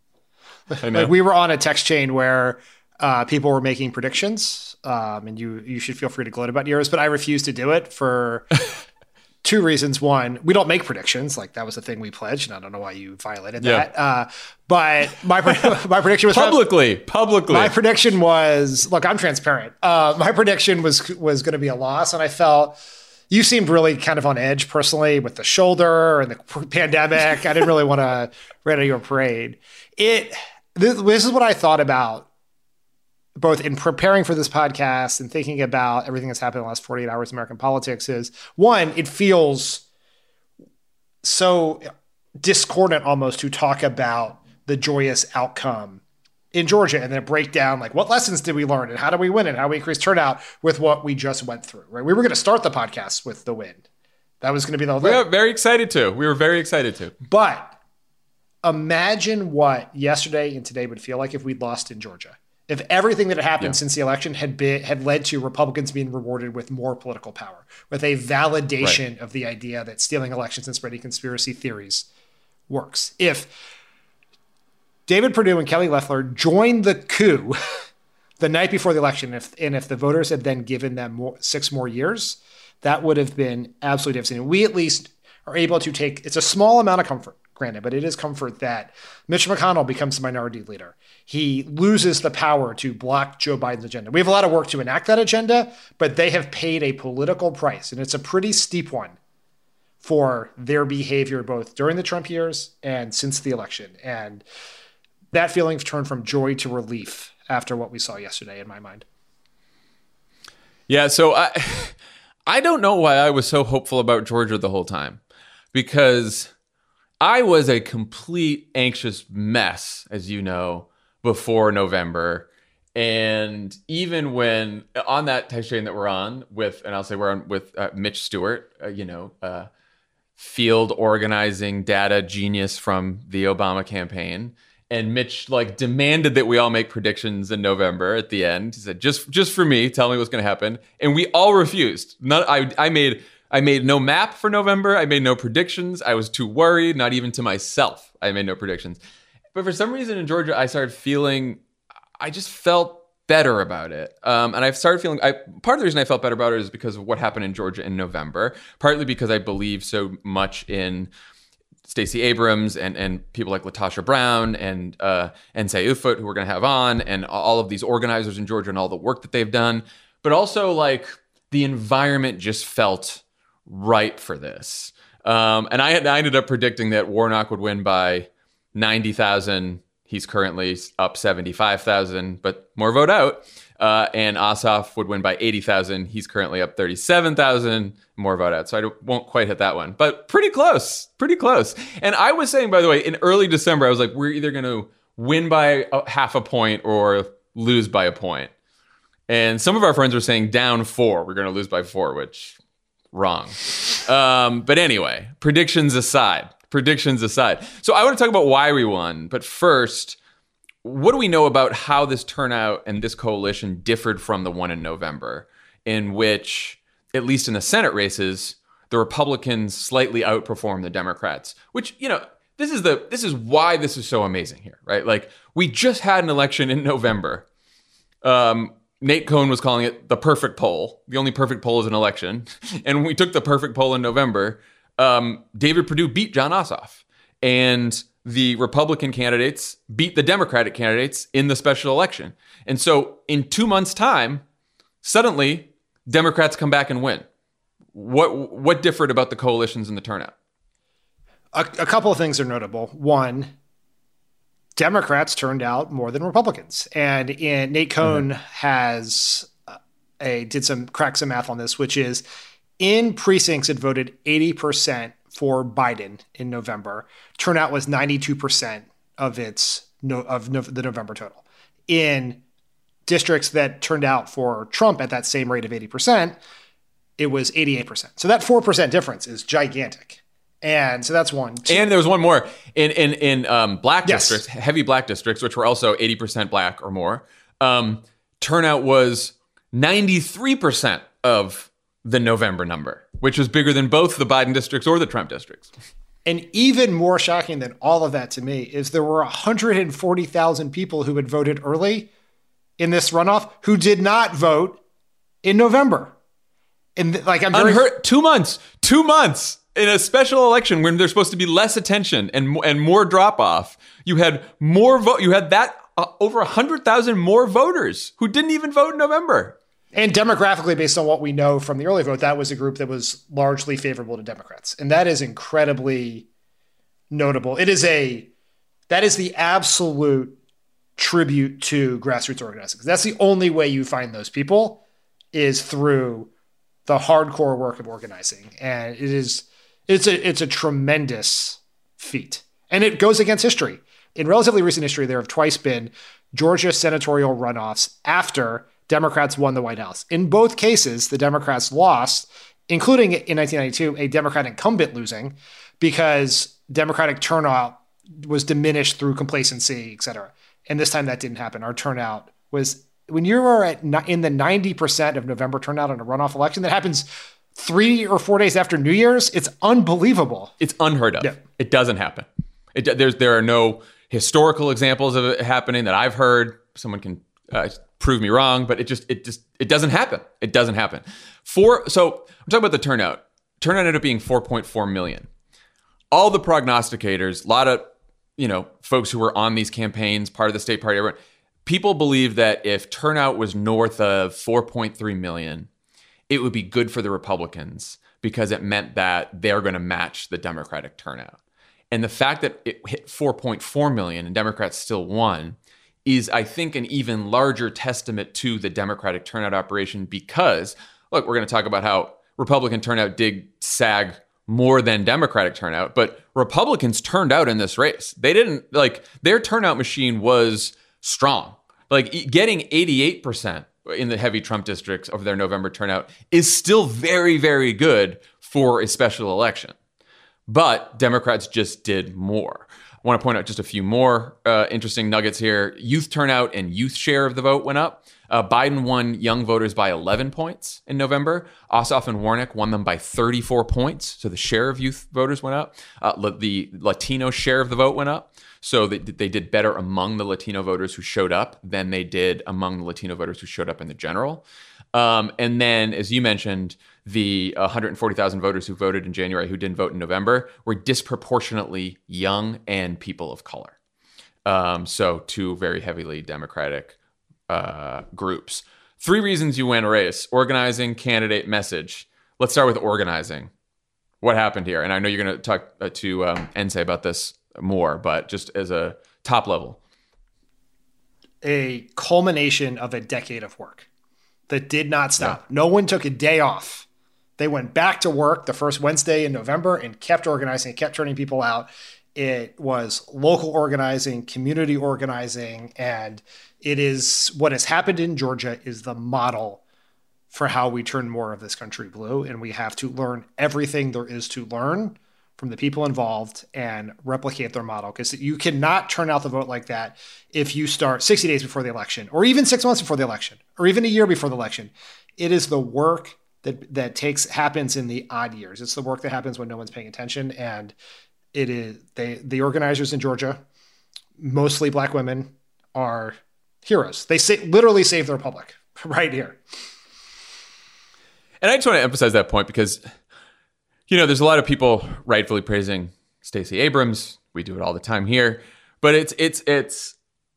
I know. Like, we were on a text chain where uh, people were making predictions, um, and you you should feel free to gloat about yours, but I refuse to do it for two reasons. One, we don't make predictions. Like, that was the thing we pledged, and I don't know why you violated yeah. that. Uh, but my my prediction was publicly, publicly. My prediction was, look, I'm transparent. Uh, my prediction was was going to be a loss, and I felt you seemed really kind of on edge personally with the shoulder and the pandemic. I didn't really want to rain on your parade. It this, this is what I thought about both in preparing for this podcast and thinking about everything that's happened in the last forty-eight hours in American politics is, one, it feels so discordant almost to talk about the joyous outcome in Georgia and then break down, like, what lessons did we learn and how do we win and how we increase turnout with what we just went through, right? We were going to start the podcast with the win. That was going to be the whole thing. We were very excited to. We were very excited to. But imagine what yesterday and today would feel like if we'd lost in Georgia. If everything that had happened yeah. since the election had been had led to Republicans being rewarded with more political power, with a validation right. of the idea that stealing elections and spreading conspiracy theories works. If David Perdue and Kelly Loeffler joined the coup the night before the election, if and if the voters had then given them more, six more years, that would have been absolutely devastating. We at least are able to take, it's a small amount of comfort, granted, but it is comfort that Mitch McConnell becomes the minority leader. He loses the power to block Joe Biden's agenda. We have a lot of work to enact that agenda, but they have paid a political price, and it's a pretty steep one for their behavior both during the Trump years and since the election. And that feeling turned from joy to relief after what we saw yesterday, in my mind. Yeah, so I I don't know why I was so hopeful about Georgia the whole time, because I was a complete anxious mess, as you know, before November. And even when on that text chain that we're on with, and I'll say we're on with uh, Mitch Stewart, uh, you know, uh, field organizing data genius from the Obama campaign. And Mitch like demanded that we all make predictions in November at the end. He said, just just for me, tell me what's going to happen. And we all refused. Not, I, I made I made no map for November. I made no predictions. I was too worried. Not even to myself, I made no predictions. But for some reason in Georgia, I started feeling, I just felt better about it. Um, and I've started feeling, I, part of the reason I felt better about it is because of what happened in Georgia in November, partly because I believe so much in Stacey Abrams and, and people like LaTosha Brown and uh, Nsé Ufot, who we're going to have on, and all of these organizers in Georgia and all the work that they've done. But also, like, the environment just felt right for this. Um, and I, had, I ended up predicting that Warnock would win by ninety thousand. He's currently up seventy-five thousand, but more vote out. Uh, and Ossoff would win by eighty thousand. He's currently up thirty-seven thousand, more vote out. So I won't quite hit that one, but pretty close, pretty close. And I was saying, by the way, in early December, I was like, we're either going to win by a half a point or lose by a point. And some of our friends were saying down four, we're going to lose by four, which wrong. Um, but anyway, predictions aside. Predictions aside. So I want to talk about why we won. But first, what do we know about how this turnout and this coalition differed from the one in November, in which, at least in the Senate races, the Republicans slightly outperformed the Democrats? Which, you know, this is the this is why this is so amazing here, right? Like, we just had an election in November. Um, Nate Cohn was calling it the perfect poll. The only perfect poll is an election. And when we took the perfect poll in November, Um, David Perdue beat Jon Ossoff, and the Republican candidates beat the Democratic candidates in the special election. And so in two months' time, suddenly Democrats come back and win. What what differed about the coalitions and the turnout? A, a couple of things are notable. One, Democrats turned out more than Republicans, and in, Nate Cohn mm-hmm. has a did some crack some math on this, which is, in precincts that voted eighty percent for Biden in November, turnout was ninety-two percent of its no, of no, the November total. In districts that turned out for Trump at that same rate of eighty percent, it was eighty-eight percent. So that four percent difference is gigantic. And so that's one. Two. And there was one more. In in in um, black yes. districts, heavy black districts, which were also eighty percent black or more, um, turnout was ninety-three percent of the November number, which was bigger than both the Biden districts or the Trump districts. And even more shocking than all of that to me is there were one hundred forty thousand people who had voted early in this runoff who did not vote in November. And like I'm very Unheard, two months, two months in a special election when there's supposed to be less attention and and more drop off. You had more vote. You had that uh, over one hundred thousand more voters who didn't even vote in November. And demographically, based on what we know from the early vote, that was a group that was largely favorable to Democrats. And that is incredibly notable. It is a, that is the absolute tribute to grassroots organizing. That's the only way you find those people, is through the hardcore work of organizing. And it is, it's a, it's a tremendous feat. And it goes against history. In relatively recent history, there have twice been Georgia senatorial runoffs after Democrats won the White House. In both cases, the Democrats lost, including in nineteen ninety-two, a Democrat incumbent losing because Democratic turnout was diminished through complacency, et cetera. And this time that didn't happen. Our turnout was, when you are at in the ninety percent of November turnout in a runoff election, that happens three or four days after New Year's. It's unbelievable. It's unheard of. Yeah. It doesn't happen. It, there's, there are no historical examples of it happening that I've heard. Someone can uh, prove me wrong, but it just, it just, it doesn't happen. It doesn't happen. Four, so I'm talking about the turnout. Turnout ended up being four point four million. All the prognosticators, a lot of, you know, folks who were on these campaigns, part of the state party, everyone, people believe that if turnout was north of four point three million, it would be good for the Republicans because it meant that they're going to match the Democratic turnout. And the fact that it hit four point four million and Democrats still won is, I think, an even larger testament to the Democratic turnout operation because, look, we're going to talk about how Republican turnout did sag more than Democratic turnout, but Republicans turned out in this race. They didn't, like, their turnout machine was strong. Like, getting eighty-eight percent in the heavy Trump districts of their November turnout is still very, very good for a special election. But Democrats just did more. want to point out just a few more uh, interesting nuggets here. Youth turnout and youth share of the vote went up. Uh, Biden won young voters by eleven points in November. Ossoff and Warnock won them by thirty-four points. So the share of youth voters went up. Uh, la- the Latino share of the vote went up. So they, they did better among the Latino voters who showed up than they did among the Latino voters who showed up in the general. Um, and then, as you mentioned, the one hundred forty thousand voters who voted in January who didn't vote in November were disproportionately young and people of color. Um, so two very heavily Democratic uh, groups. Three reasons you win a race: organizing, candidate, message. Let's start with organizing. What happened here? And I know you're going to talk uh, to um, Nsé about this more, but just as a top level. A culmination of a decade of work that did not stop. Yeah. No one took a day off. They went back to work the first Wednesday in November and kept organizing, kept turning people out. It was local organizing, community organizing, and it is what has happened in Georgia is the model for how we turn more of this country blue. And we have to learn everything there is to learn from the people involved and replicate their model. Because you cannot turn out the vote like that if you start sixty days before the election, or even six months before the election, or even a year before the election. It is the work that that takes happens in the odd years. It's the work that happens when no one's paying attention. And it is they the organizers in Georgia, mostly Black women, are heroes. They say, literally save the republic right here. And I just want to emphasize that point because, you know, there's a lot of people rightfully praising Stacey Abrams. We do it all the time here, but it's it's it's.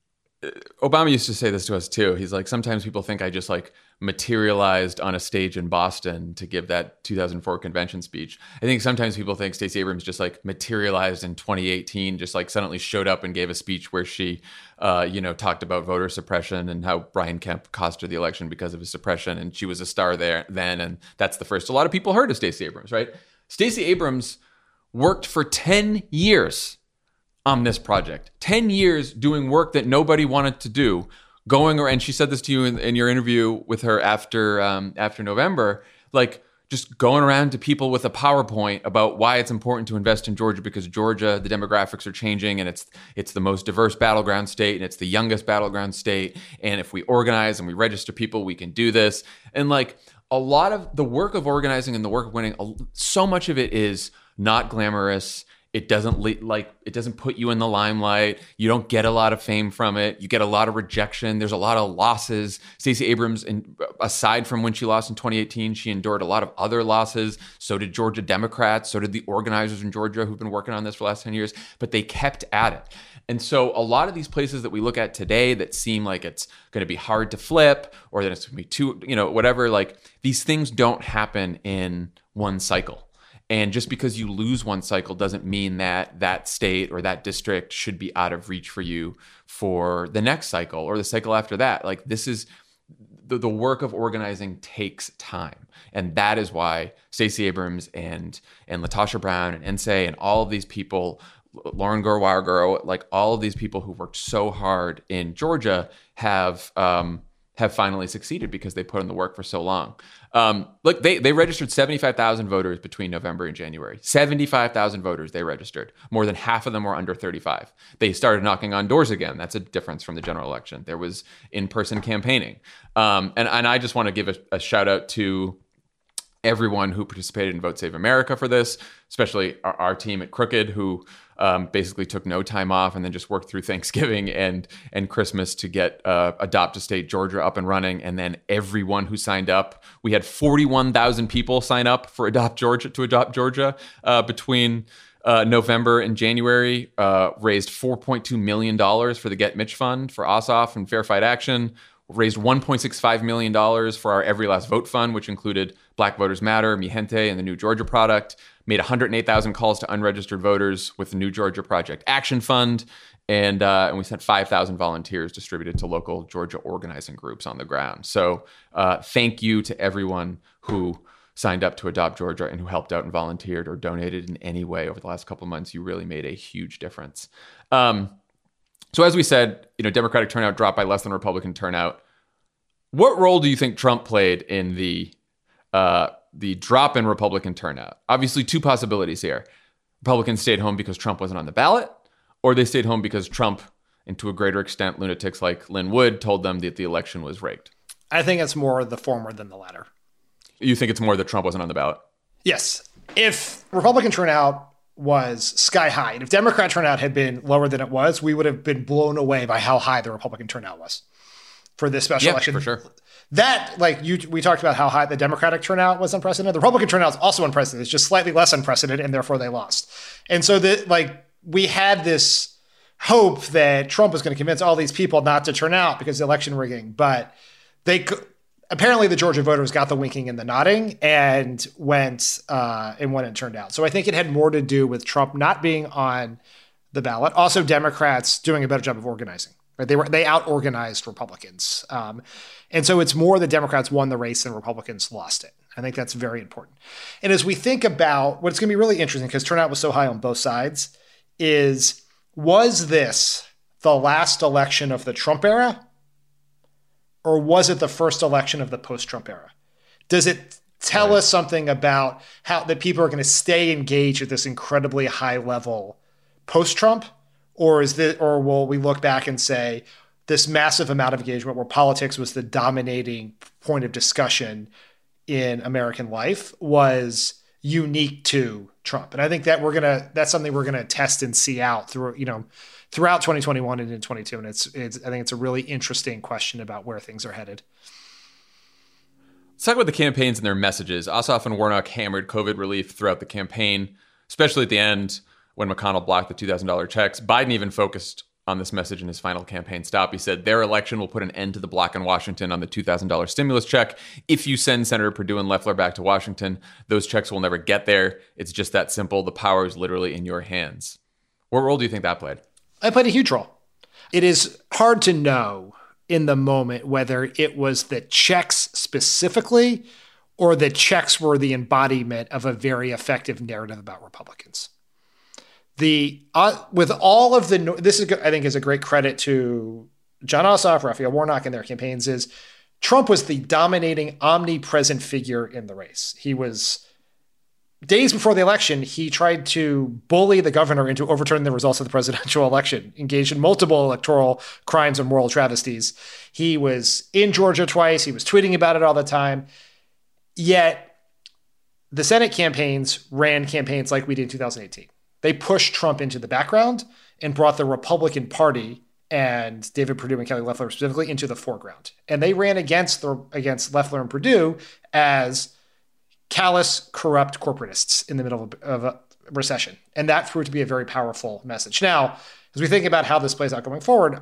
Obama used to say this to us too. He's like, sometimes people think I just like materialized on a stage in Boston to give that two thousand four convention speech. I think sometimes people think Stacey Abrams just like materialized in twenty eighteen, just like suddenly showed up and gave a speech where she, uh, you know, talked about voter suppression and how Brian Kemp cost her the election because of his suppression. And she was a star there then. And that's the first a lot of people heard of Stacey Abrams, right? Stacey Abrams worked for ten years on this project, ten years doing work that nobody wanted to do, going around, and she said this to you in, in your interview with her after um, after November, like just going around to people with a PowerPoint about why it's important to invest in Georgia because Georgia, the demographics are changing and it's it's the most diverse battleground state and it's the youngest battleground state. And if we organize and we register people, we can do this. And like a lot of the work of organizing and the work of winning, so much of it is not glamorous. It doesn't like it doesn't put you in the limelight. You don't get a lot of fame from it. You get a lot of rejection. There's a lot of losses. Stacey Abrams, in, aside from when she lost in twenty eighteen, she endured a lot of other losses. So did Georgia Democrats. So did the organizers in Georgia who've been working on this for the last ten years. But they kept at it. And so a lot of these places that we look at today that seem like it's going to be hard to flip or that it's going to be too, you know, whatever, like these things don't happen in one cycle. And just because you lose one cycle doesn't mean that that state or that district should be out of reach for you for the next cycle or the cycle after that. Like this is the, the work of organizing takes time. And that is why Stacey Abrams and and Latasha Brown and Nsé and all of these people, Lauren Garwar, like all of these people who worked so hard in Georgia have um, have finally succeeded because they put in the work for so long. Um, look, they they registered seventy-five thousand voters between November and January. seventy-five thousand voters they registered. More than half of them were under thirty-five. They started knocking on doors again. That's a difference from the general election. There was in-person campaigning. Um, and, and I just want to give a, a shout out to everyone who participated in Vote Save America for this, especially our, our team at Crooked, who um, basically took no time off and then just worked through Thanksgiving and and Christmas to get uh, Adopt a State Georgia up and running. And then everyone who signed up, we had forty-one thousand people sign up for Adopt Georgia to Adopt Georgia uh, between uh, November and January, uh, raised four point two million dollars for the Get Mitch Fund for Ossoff and Fair Fight Action, raised one point six five million dollars for our Every Last Vote Fund, which included Black Voters Matter, Mi Gente, and the New Georgia Product, made one hundred eight thousand calls to unregistered voters with the New Georgia Project Action Fund, and uh, and we sent five thousand volunteers distributed to local Georgia organizing groups on the ground. So uh, thank you to everyone who signed up to Adopt Georgia and who helped out and volunteered or donated in any way over the last couple of months. You really made a huge difference. Um, so as we said, you know, Democratic turnout dropped by less than Republican turnout. What role do you think Trump played in the uh, the drop in Republican turnout? Obviously, two possibilities here. Republicans stayed home because Trump wasn't on the ballot, or they stayed home because Trump, and to a greater extent, lunatics like Lin Wood, told them that the election was rigged. I think it's more the former than the latter. You think it's more that Trump wasn't on the ballot? Yes. If Republican turnout was sky high, and if Democrat turnout had been lower than it was, we would have been blown away by how high the Republican turnout was for this special yeah, election. For sure. That, like you, we talked about how high the Democratic turnout was unprecedented. The Republican turnout is also unprecedented. It's just slightly less unprecedented, and therefore they lost. And so the like we had this hope that Trump was going to convince all these people not to turn out because of election rigging, but they apparently the Georgia voters got the winking and the nodding and went uh, and went and turned out. So I think it had more to do with Trump not being on the ballot. Also, Democrats doing a better job of organizing. Right? They were they out-organized Republicans. Um, and so it's more that Democrats won the race than Republicans lost it. I think that's very important. And as we think about what's going to be really interesting, because turnout was so high on both sides, is was this the last election of the Trump era? Or was it the first election of the post-Trump era? Does it tell right. us something about how that people are going to stay engaged at this incredibly high level post-Trump? Or is this, or will we look back and say this massive amount of engagement where politics was the dominating point of discussion in American life was unique to Trump? And I think that we're gonna that's something we're gonna test and see out through you know throughout twenty twenty-one and in twenty-two. And it's it's I think it's a really interesting question about where things are headed. Let's talk about the campaigns and their messages. Ossoff and Warnock hammered COVID relief throughout the campaign, especially at the end when McConnell blocked the two thousand dollars checks. Biden even focused on this message in his final campaign stop. He said their election will put an end to the block in Washington on the two thousand dollars stimulus check. If you send Senator Perdue and Loeffler back to Washington, those checks will never get there. It's just that simple. The power is literally in your hands. What role do you think that played? I played a huge role. It is hard to know in the moment whether it was the checks specifically or the checks were the embodiment of a very effective narrative about Republicans. The uh, with all of the this is I think is a great credit to Jon Ossoff, Raphael Warnock, and their campaigns. Is Trump was the dominating, omnipresent figure in the race. He was days before the election. He tried to bully the governor into overturning the results of the presidential election. Engaged in multiple electoral crimes and moral travesties. He was in Georgia twice. He was tweeting about it all the time. Yet the Senate campaigns ran campaigns like we did in two thousand eighteen. They pushed Trump into the background and brought the Republican Party and David Perdue and Kelly Loeffler specifically into the foreground. And they ran against the against Loeffler and Perdue as callous, corrupt corporatists in the middle of, of a recession. And that proved to be a very powerful message. Now, as we think about how this plays out going forward,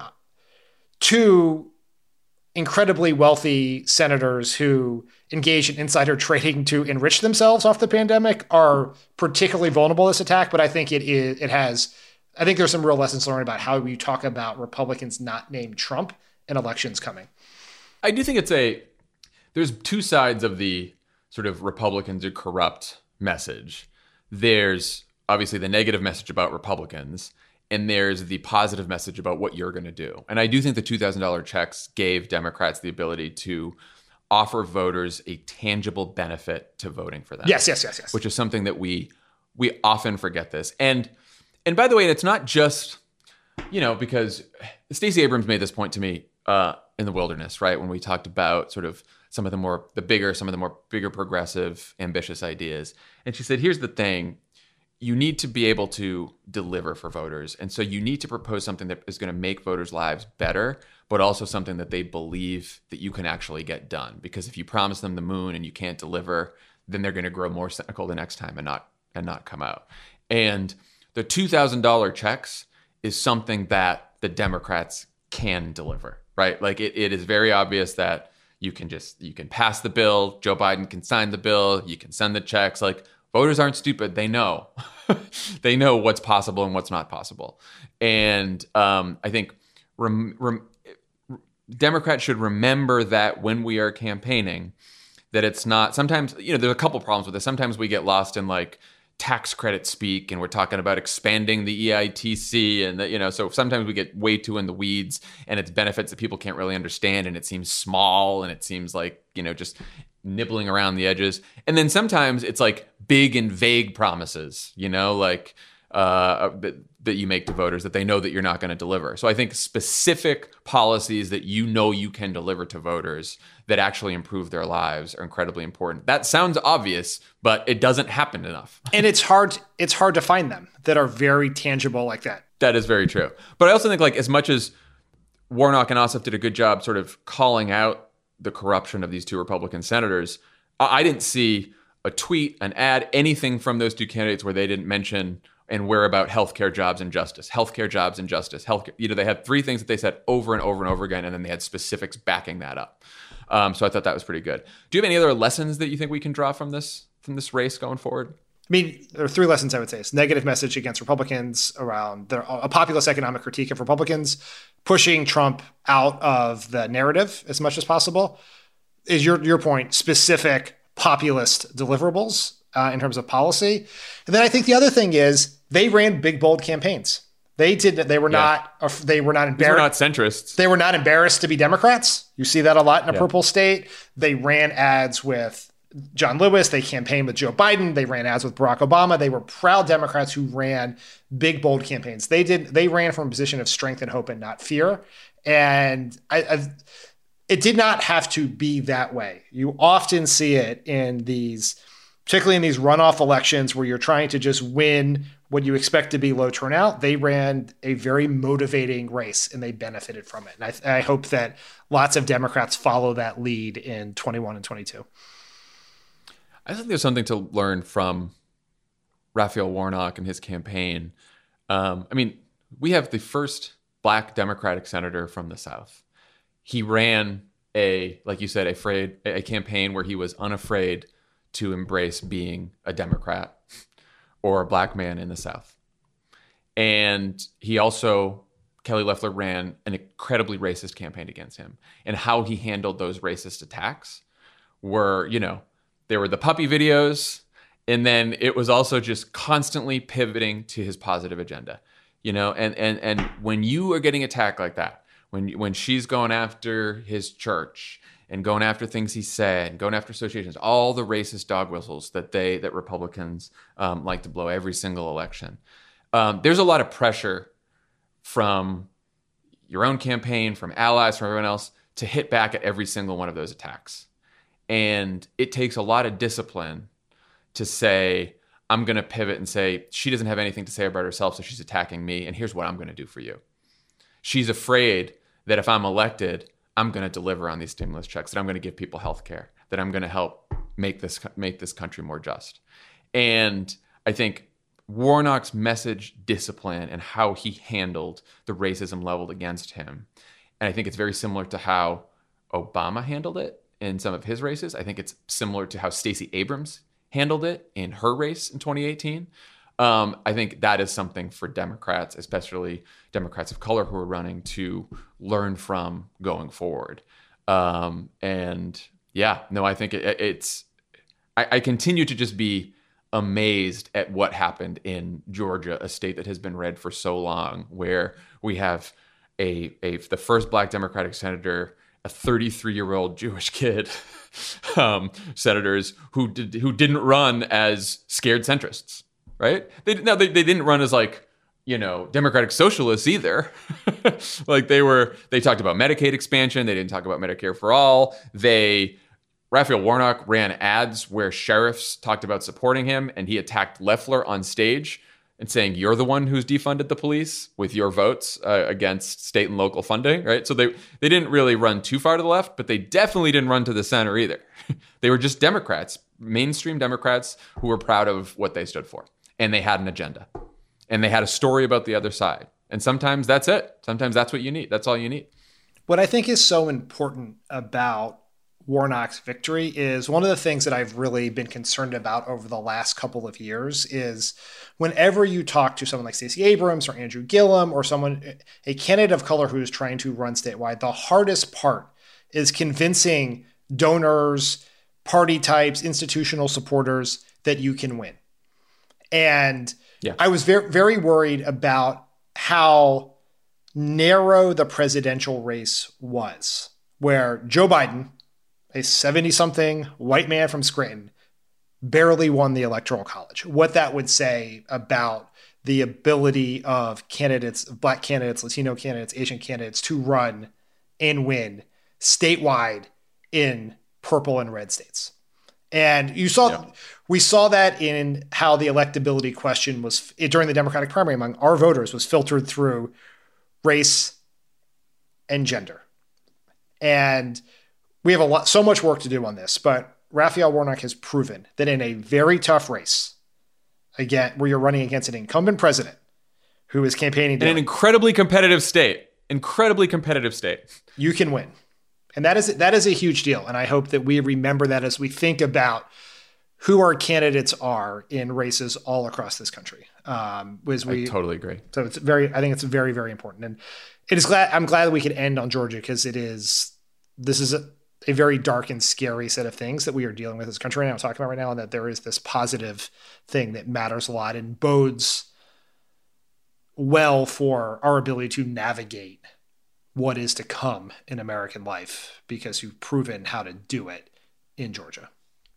two incredibly wealthy senators who engage in insider trading to enrich themselves off the pandemic are particularly vulnerable to this attack. But I think it is, it has, I think there's some real lessons learned about how you talk about Republicans not named Trump and elections coming. I do think it's a, there's two sides of the sort of Republicans are corrupt message. There's obviously the negative message about Republicans, and there's the positive message about what you're going to do. And I do think the two thousand dollars checks gave Democrats the ability to offer voters a tangible benefit to voting for them. Yes, yes, yes, yes. Which is something that we we often forget this. And and by the way, it's not just, you know, because Stacey Abrams made this point to me uh, in The Wilderness, right? When we talked about sort of some of the more, the bigger, some of the more bigger, progressive, ambitious ideas. And she said, here's the thing. You need to be able to deliver for voters. And so you need to propose something that is going to make voters' lives better, but also something that they believe that you can actually get done. Because if you promise them the moon and you can't deliver, then they're going to grow more cynical the next time and not and not come out. And the two thousand dollars checks is something that the Democrats can deliver, right? Like it, it is very obvious that you can just, you can pass the bill, Joe Biden can sign the bill, you can send the checks. Like voters aren't stupid. They know. They know what's possible and what's not possible. And um, I think rem, rem, Democrats should remember that when we are campaigning, that it's not, sometimes, you know, there's a couple problems with this. Sometimes we get lost in like tax credit speak and we're talking about expanding the E I T C and the, you know, so sometimes we get way too in the weeds and it's benefits that people can't really understand and it seems small and it seems like, you know, just nibbling around the edges. And then sometimes it's like big and vague promises, you know, like uh, that you make to voters that they know that you're not going to deliver. So I think specific policies that you know you can deliver to voters that actually improve their lives are incredibly important. That sounds obvious, but it doesn't happen enough. And it's hard it's hard to find them that are very tangible like that. That is very true. But I also think, like, as much as Warnock and Ossoff did a good job sort of calling out the corruption of these two Republican senators, I didn't see a tweet, an ad, anything from those two candidates where they didn't mention and where about healthcare, jobs, and justice. Healthcare, jobs, and justice. Healthcare. You know, they had three things that they said over and over and over again, and then they had specifics backing that up. Um, so I thought that was pretty good. Do you have any other lessons that you think we can draw from this from this race going forward? I mean, there are three lessons I would say. It's negative message against Republicans around their, a populist economic critique of Republicans, pushing Trump out of the narrative as much as possible. Is your your point specific populist deliverables uh, in terms of policy? And then I think the other thing is they ran big, bold campaigns. They did. They were yeah. not. They were not embarrassed. These were not centrists. They were not embarrassed to be Democrats. You see that a lot in a yeah. purple state. They ran ads with John Lewis. They campaigned with Joe Biden. They ran ads with Barack Obama. They were proud Democrats who ran big, bold campaigns. They did. They ran from a position of strength and hope and not fear. And I, I've, it did not have to be that way. You often see it in these, particularly in these runoff elections where you're trying to just win what you expect to be low turnout. They ran a very motivating race and they benefited from it. And I, I hope that lots of Democrats follow that lead in twenty-one and twenty-two. I think there's something to learn from Raphael Warnock and his campaign. Um, I mean, we have the first Black Democratic senator from the South. He ran a, like you said, afraid, a campaign where he was unafraid to embrace being a Democrat or a Black man in the South. And he also, Kelly Loeffler, ran an incredibly racist campaign against him. And how he handled those racist attacks were, you know, there were the puppy videos, and then it was also just constantly pivoting to his positive agenda, you know, and and and when you are getting attacked like that, when when she's going after his church and going after things he said, and going after associations, all the racist dog whistles that they that Republicans um, like to blow every single election, um, there's a lot of pressure from your own campaign, from allies, from everyone else to hit back at every single one of those attacks. And it takes a lot of discipline to say, I'm going to pivot and say, she doesn't have anything to say about herself, so she's attacking me, and here's what I'm going to do for you. She's afraid that if I'm elected, I'm going to deliver on these stimulus checks, that I'm going to give people health care, that I'm going to help make this make this country more just. And I think Warnock's message, discipline, and how he handled the racism leveled against him, and I think it's very similar to how Obama handled it in some of his races. I think it's similar to how Stacey Abrams handled it in her race in twenty eighteen. Um, I think that is something for Democrats, especially Democrats of color who are running, to learn from going forward. Um, and yeah, no, I think it, it's, I, I continue to just be amazed at what happened in Georgia, a state that has been red for so long, where we have a, a the first Black Democratic senator, a thirty-three-year-old Jewish kid, um, senators who did who didn't run as scared centrists, right? They no, they they didn't run as like, you know, Democratic socialists either. Like they were, they talked about Medicaid expansion. They didn't talk about Medicare for all. They, Raphael Warnock ran ads where sheriffs talked about supporting him, and he attacked Loeffler on stage and saying, you're the one who's defunded the police with your votes uh, against state and local funding, right? So they, they didn't really run too far to the left, but they definitely didn't run to the center either. They were just Democrats, mainstream Democrats who were proud of what they stood for. And they had an agenda. And they had a story about the other side. And sometimes that's it. Sometimes that's what you need. That's all you need. What I think is so important about Warnock's victory is one of the things that I've really been concerned about over the last couple of years is whenever you talk to someone like Stacey Abrams or Andrew Gillum or someone, a candidate of color who's trying to run statewide, the hardest part is convincing donors, party types, institutional supporters that you can win. And yeah. I was very, very worried about how narrow the presidential race was, where Joe Biden, a seventy-something white man from Scranton, barely won the Electoral College. What that would say about the ability of candidates, Black candidates, Latino candidates, Asian candidates to run and win statewide in purple and red states. And you saw, yeah. we saw that in how the electability question was during the Democratic primary among our voters was filtered through race and gender. And we have a lot, so much work to do on this, but Raphael Warnock has proven that in a very tough race, again, where you're running against an incumbent president who is campaigning in an incredibly competitive state, incredibly competitive state, you can win. And that is, that is a huge deal. And I hope that we remember that as we think about who our candidates are in races all across this country. Um, was we I totally agree. So it's very, I think it's very, very important. And it is glad, I'm glad that we could end on Georgia because it is, this is a, a very dark and scary set of things that we are dealing with as a country right now, I'm talking about right now, and that there is this positive thing that matters a lot and bodes well for our ability to navigate what is to come in American life because you've proven how to do it in Georgia.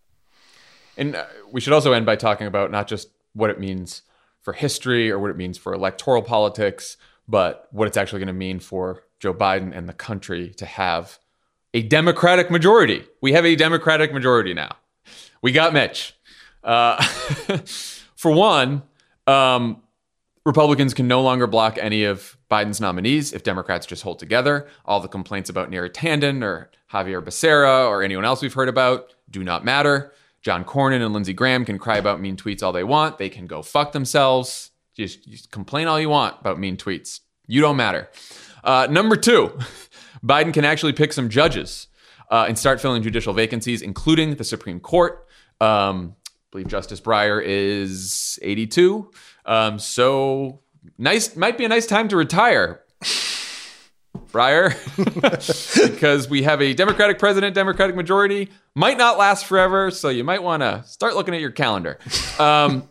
And uh, we should also end by talking about not just what it means for history or what it means for electoral politics, but what it's actually going to mean for Joe Biden and the country to have a Democratic majority. We have a Democratic majority now. We got Mitch. Uh, for one, um, Republicans can no longer block any of Biden's nominees if Democrats just hold together. All the complaints about Neera Tanden or Javier Becerra or anyone else we've heard about do not matter. John Cornyn and Lindsey Graham can cry about mean tweets all they want. They can go fuck themselves. Just, just complain all you want about mean tweets. You don't matter. Uh, number two, Biden can actually pick some judges uh, and start filling judicial vacancies, including the Supreme Court. Um, I believe Justice Breyer is eighty-two. Um, so nice, might be a nice time to retire, Breyer, because we have a Democratic president, Democratic majority, might not last forever. So you might want to start looking at your calendar. Um,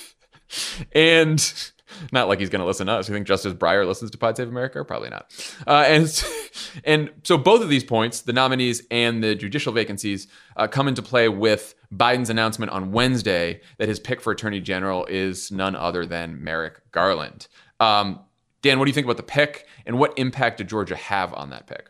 and not like he's going to listen to us. You think Justice Breyer listens to Pod Save America? Probably not. Uh, and, and so both of these points, the nominees and the judicial vacancies, uh, come into play with Biden's announcement on Wednesday that his pick for Attorney General is none other than Merrick Garland. Um, Dan, what do you think about the pick, and what impact did Georgia have on that pick?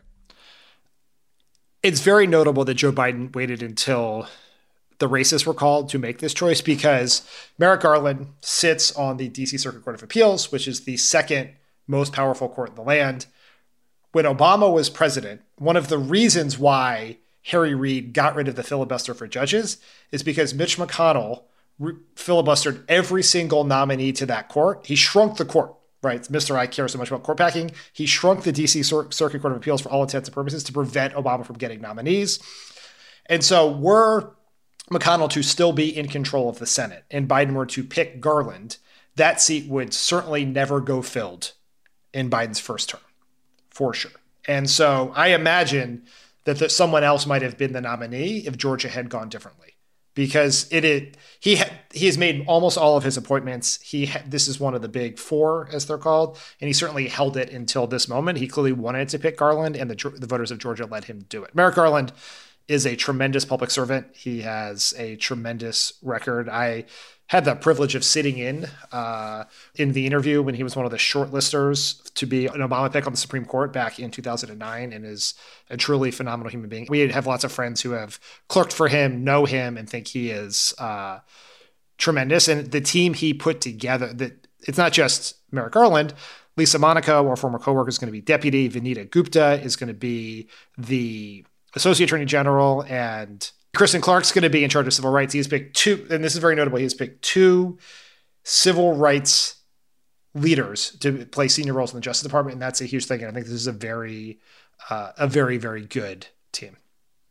It's very notable that Joe Biden waited until the races were called to make this choice because Merrick Garland sits on the D C Circuit Court of Appeals, which is the second most powerful court in the land. When Obama was president, one of the reasons why Harry Reid got rid of the filibuster for judges is because Mitch McConnell re- filibustered every single nominee to that court. He shrunk the court, right? Mister I care so much about court packing. He shrunk the D C Cir- Circuit Court of Appeals for all intents and purposes to prevent Obama from getting nominees. And so were McConnell to still be in control of the Senate and Biden were to pick Garland, that seat would certainly never go filled in Biden's first term, for sure. And so I imagine that the, someone else might have been the nominee if Georgia had gone differently, because it, it he ha, he has made almost all of his appointments. He ha, this is one of the big four, as they're called, and he certainly held it until this moment. He clearly wanted to pick Garland, and the the voters of Georgia let him do it. Merrick Garland is a tremendous public servant. He has a tremendous record. I had the privilege of sitting in uh, in the interview when he was one of the shortlisters to be an Obama pick on the Supreme Court back in two thousand nine, and is a truly phenomenal human being. We have lots of friends who have clerked for him, know him, and think he is uh, tremendous. And the team he put together, that it's not just Merrick Garland. Lisa Monaco, our former coworker, is going to be deputy. Vanita Gupta is going to be the Associate Attorney General, and Kristen Clark's going to be in charge of civil rights. He's picked two, and this is very notable, he's picked two civil rights leaders to play senior roles in the Justice Department, and that's a huge thing. And I think this is a very, uh, a very, very good team.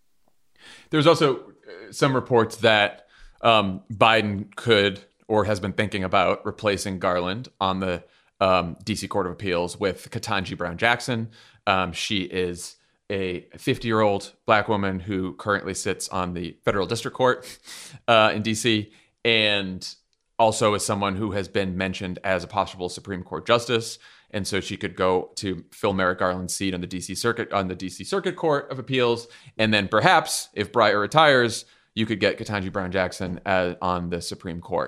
There's also some reports that um, Biden could or has been thinking about replacing Garland on the um, D C Court of Appeals with Ketanji Brown Jackson. Um, she is a fifty-year-old Black woman who currently sits on the federal district court uh, in D C, and also is someone who has been mentioned as a possible Supreme Court justice. And so she could go to fill Merrick Garland's seat on the D C Circuit on the D C Circuit Court of Appeals, and then perhaps if Breyer retires, you could get Ketanji Brown Jackson as, on the Supreme Court.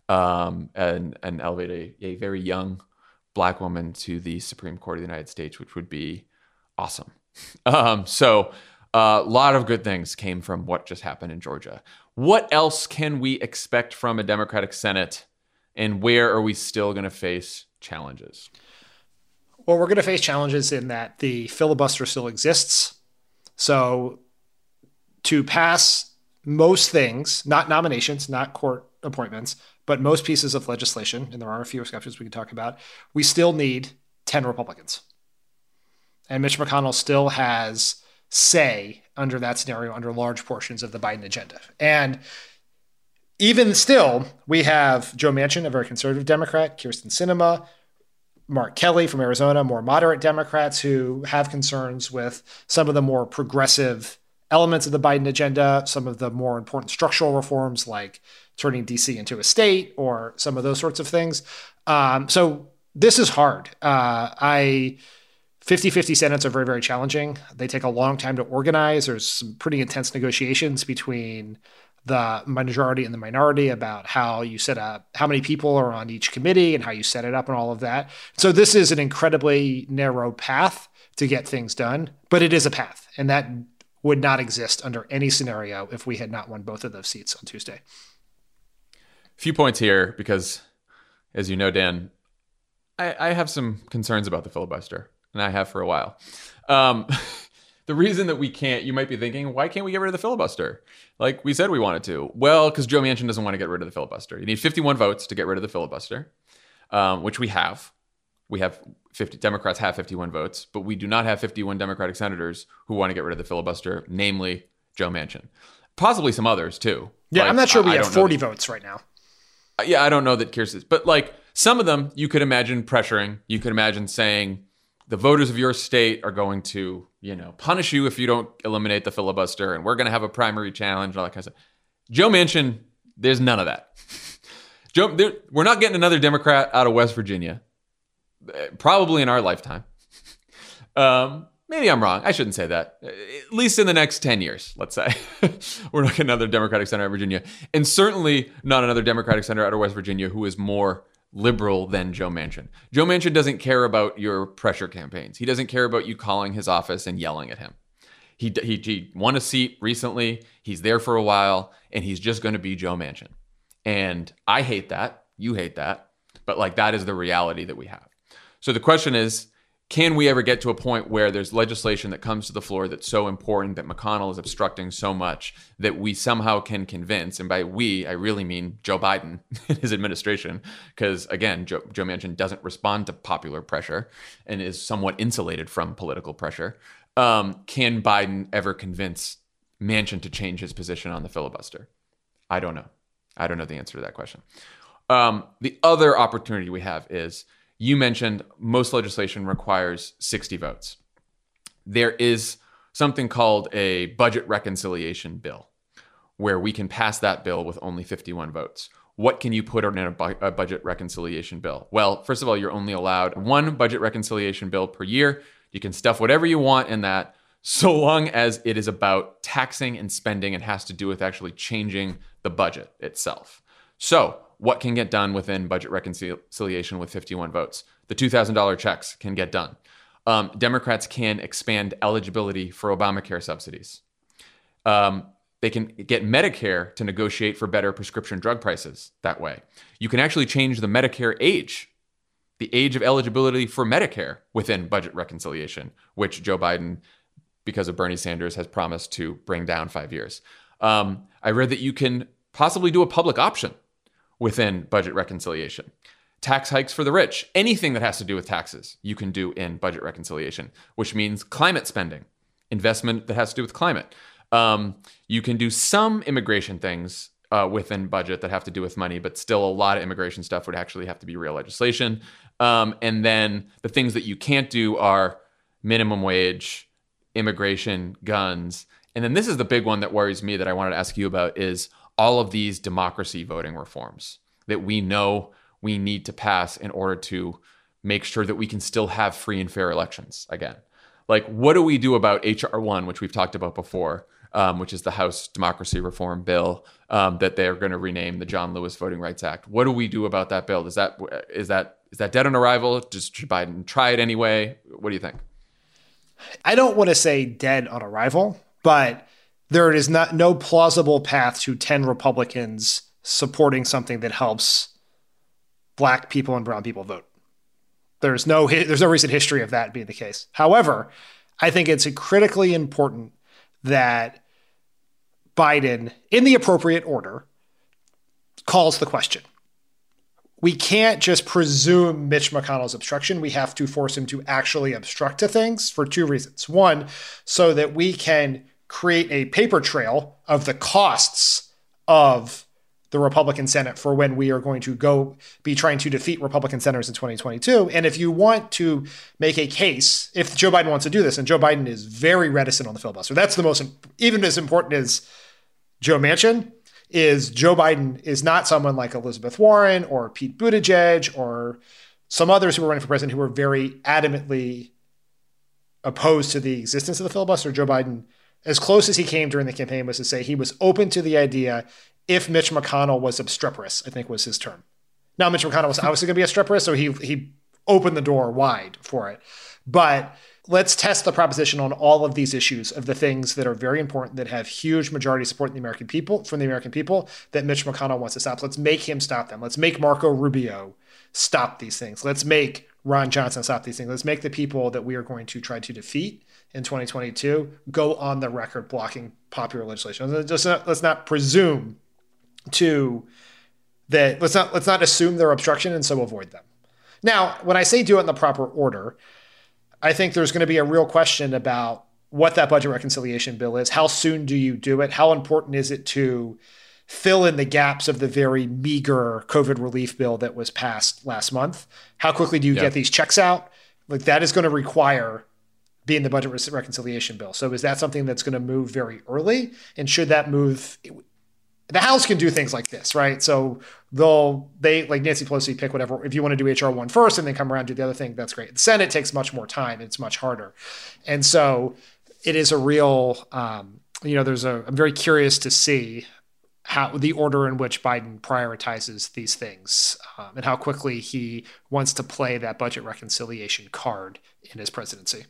um, and, and elevate a, a very young Black woman to the Supreme Court of the United States, which would be awesome. Um, so a lot of good things came from what just happened in Georgia. What else can we expect from a Democratic Senate, and where are we still going to face challenges? Well, we're going to face challenges in that the filibuster still exists. So to pass most things, not nominations, not court appointments, but most pieces of legislation, and there are a few exceptions we can talk about, we still need ten Republicans. And Mitch McConnell still has say under that scenario, under large portions of the Biden agenda. And even still, we have Joe Manchin, a very conservative Democrat, Kyrsten Sinema, Mark Kelly from Arizona, more moderate Democrats who have concerns with some of the more progressive elements of the Biden agenda, some of the more important structural reforms like turning D C into a state or some of those sorts of things. Um, so this is hard. Uh, I fifty-fifty Senates are very, very challenging. They take a long time to organize. There's some pretty intense negotiations between the majority and the minority about how you set up, how many people are on each committee and how you set it up and all of that. So this is an incredibly narrow path to get things done, but it is a path. And that would not exist under any scenario if we had not won both of those seats on Tuesday. A few points here, because as you know, Dan, I, I have some concerns about the filibuster, and I have for a while. Um, the reason that we can't, you might be thinking, why can't we get rid of the filibuster? Like we said we wanted to. Well, because Joe Manchin doesn't want to get rid of the filibuster. You need fifty-one votes to get rid of the filibuster, um, which we have. We have fifty, Democrats have fifty-one votes, but we do not have fifty-one Democratic senators who want to get rid of the filibuster, namely Joe Manchin. Possibly some others too. Yeah, like, I'm not sure we I, have I forty that, votes right now. Yeah, I don't know that Kirsten, but like some of them you could imagine pressuring. You could imagine saying the voters of your state are going to, you know, punish you if you don't eliminate the filibuster, and we're going to have a primary challenge and all that kind of stuff. Joe Manchin, there's none of that. Joe, there, we're not getting another Democrat out of West Virginia. Probably in our lifetime. Um, maybe I'm wrong. I shouldn't say that. At least in the next ten years, let's say. We're not getting another Democratic senator out of Virginia. And certainly not another Democratic senator out of West Virginia who is more liberal than Joe Manchin. Joe Manchin doesn't care about your pressure campaigns. He doesn't care about you calling his office and yelling at him. He, he, he won a seat recently. He's there for a while, and he's just going to be Joe Manchin. And I hate that. You hate that. But like that is the reality that we have. So the question is, can we ever get to a point where there's legislation that comes to the floor that's so important that McConnell is obstructing so much that we somehow can convince, and by we, I really mean Joe Biden and his administration, because again, Joe, Joe Manchin doesn't respond to popular pressure and is somewhat insulated from political pressure. Um, can Biden ever convince Manchin to change his position on the filibuster? I don't know. I don't know the answer to that question. Um, the other opportunity we have is, you mentioned most legislation requires sixty votes. There is something called a budget reconciliation bill, where we can pass that bill with only fifty-one votes. What can you put in a, bu- a budget reconciliation bill? Well, first of all, you're only allowed one budget reconciliation bill per year. You can stuff whatever you want in that, so long as it is about taxing and spending and has to do with actually changing the budget itself. So, what can get done within budget reconciliation with fifty-one votes? The two thousand dollars checks can get done. Um, Democrats can expand eligibility for Obamacare subsidies. Um, they can get Medicare to negotiate for better prescription drug prices that way. You can actually change the Medicare age, the age of eligibility for Medicare within budget reconciliation, which Joe Biden, because of Bernie Sanders, has promised to bring down five years. Um, I read that you can possibly do a public option within budget reconciliation. Tax hikes for the rich, anything that has to do with taxes, you can do in budget reconciliation, which means climate spending, investment that has to do with climate. Um, you can do some immigration things uh, within budget that have to do with money, but still a lot of immigration stuff would actually have to be real legislation. Um, and then the things that you can't do are minimum wage, immigration, guns. And then this is the big one that worries me that I wanted to ask you about is all of these democracy voting reforms that we know we need to pass in order to make sure that we can still have free and fair elections again. Like, what do we do about H R one, which we've talked about before, um, which is the House Democracy Reform Bill, um, that they're going to rename the John Lewis Voting Rights Act. What do we do about that bill? Is that is that is that dead on arrival? Just should Biden try it anyway? What do you think? I don't want to say dead on arrival, but there is not no plausible path to ten Republicans supporting something that helps Black people and brown people vote. There's no there's no recent history of that being the case. However, I think it's critically important that Biden, in the appropriate order, calls the question. We can't just presume Mitch McConnell's obstruction. We have to force him to actually obstruct to things for two reasons. One, so that we can create a paper trail of the costs of the Republican Senate for when we are going to go be trying to defeat Republican senators in twenty twenty-two. And if you want to make a case, if Joe Biden wants to do this, and Joe Biden is very reticent on the filibuster, that's the most, even as important as Joe Manchin, is Joe Biden is not someone like Elizabeth Warren or Pete Buttigieg or some others who were running for president who were very adamantly opposed to the existence of the filibuster. Joe Biden, as close as he came during the campaign, was to say he was open to the idea if Mitch McConnell was obstreperous, I think was his term. Now, Mitch McConnell was obviously going to be obstreperous, so he he opened the door wide for it. But let's test the proposition on all of these issues of the things that are very important, that have huge majority support in the American people, from the American people, that Mitch McConnell wants to stop. Let's make him stop them. Let's make Marco Rubio stop these things. Let's make Ron Johnson stop these things. Let's make the people that we are going to try to defeat in twenty twenty-two go on the record blocking popular legislation. Let's not, let's not presume to that. Let's not let's not assume their obstruction and so avoid them. Now, when I say do it in the proper order, I think there's going to be a real question about what that budget reconciliation bill is. How soon do you do it? How important is it to fill in the gaps of the very meager COVID relief bill that was passed last month? How quickly do you yeah. get these checks out? Like, that is going to require being the budget reconciliation bill. So is that something that's going to move very early? And should that move? The House can do things like this, right? So they'll, they, like Nancy Pelosi, pick whatever. If you want to do H R one first and then come around to the other thing, that's great. The Senate takes much more time. It's much harder. And so it is a real, um, you know, there's a, I'm very curious to see how the order in which Biden prioritizes these things um, and how quickly he wants to play that budget reconciliation card in his presidency.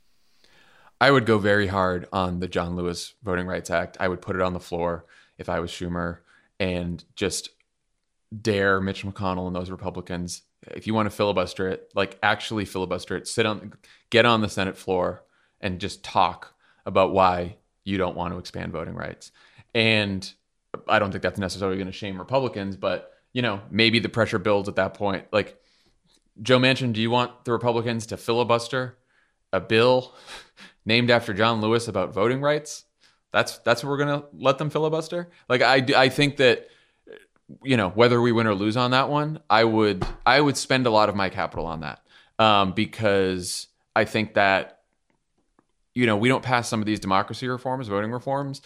I would go very hard on the John Lewis Voting Rights Act. I would put it on the floor if I was Schumer, and just dare Mitch McConnell and those Republicans, if you want to filibuster it, like actually filibuster it, sit on, get on the Senate floor and just talk about why you don't want to expand voting rights. And I don't think that's necessarily going to shame Republicans, but you know, maybe the pressure builds at that point. Like, Joe Manchin, do you want the Republicans to filibuster a bill named after John Lewis about voting rights? That's that's what we're going to let them filibuster? Like, I, I think that, you know, whether we win or lose on that one, I would I would spend a lot of my capital on that um, because I think that, you know, we don't pass some of these democracy reforms, voting reforms.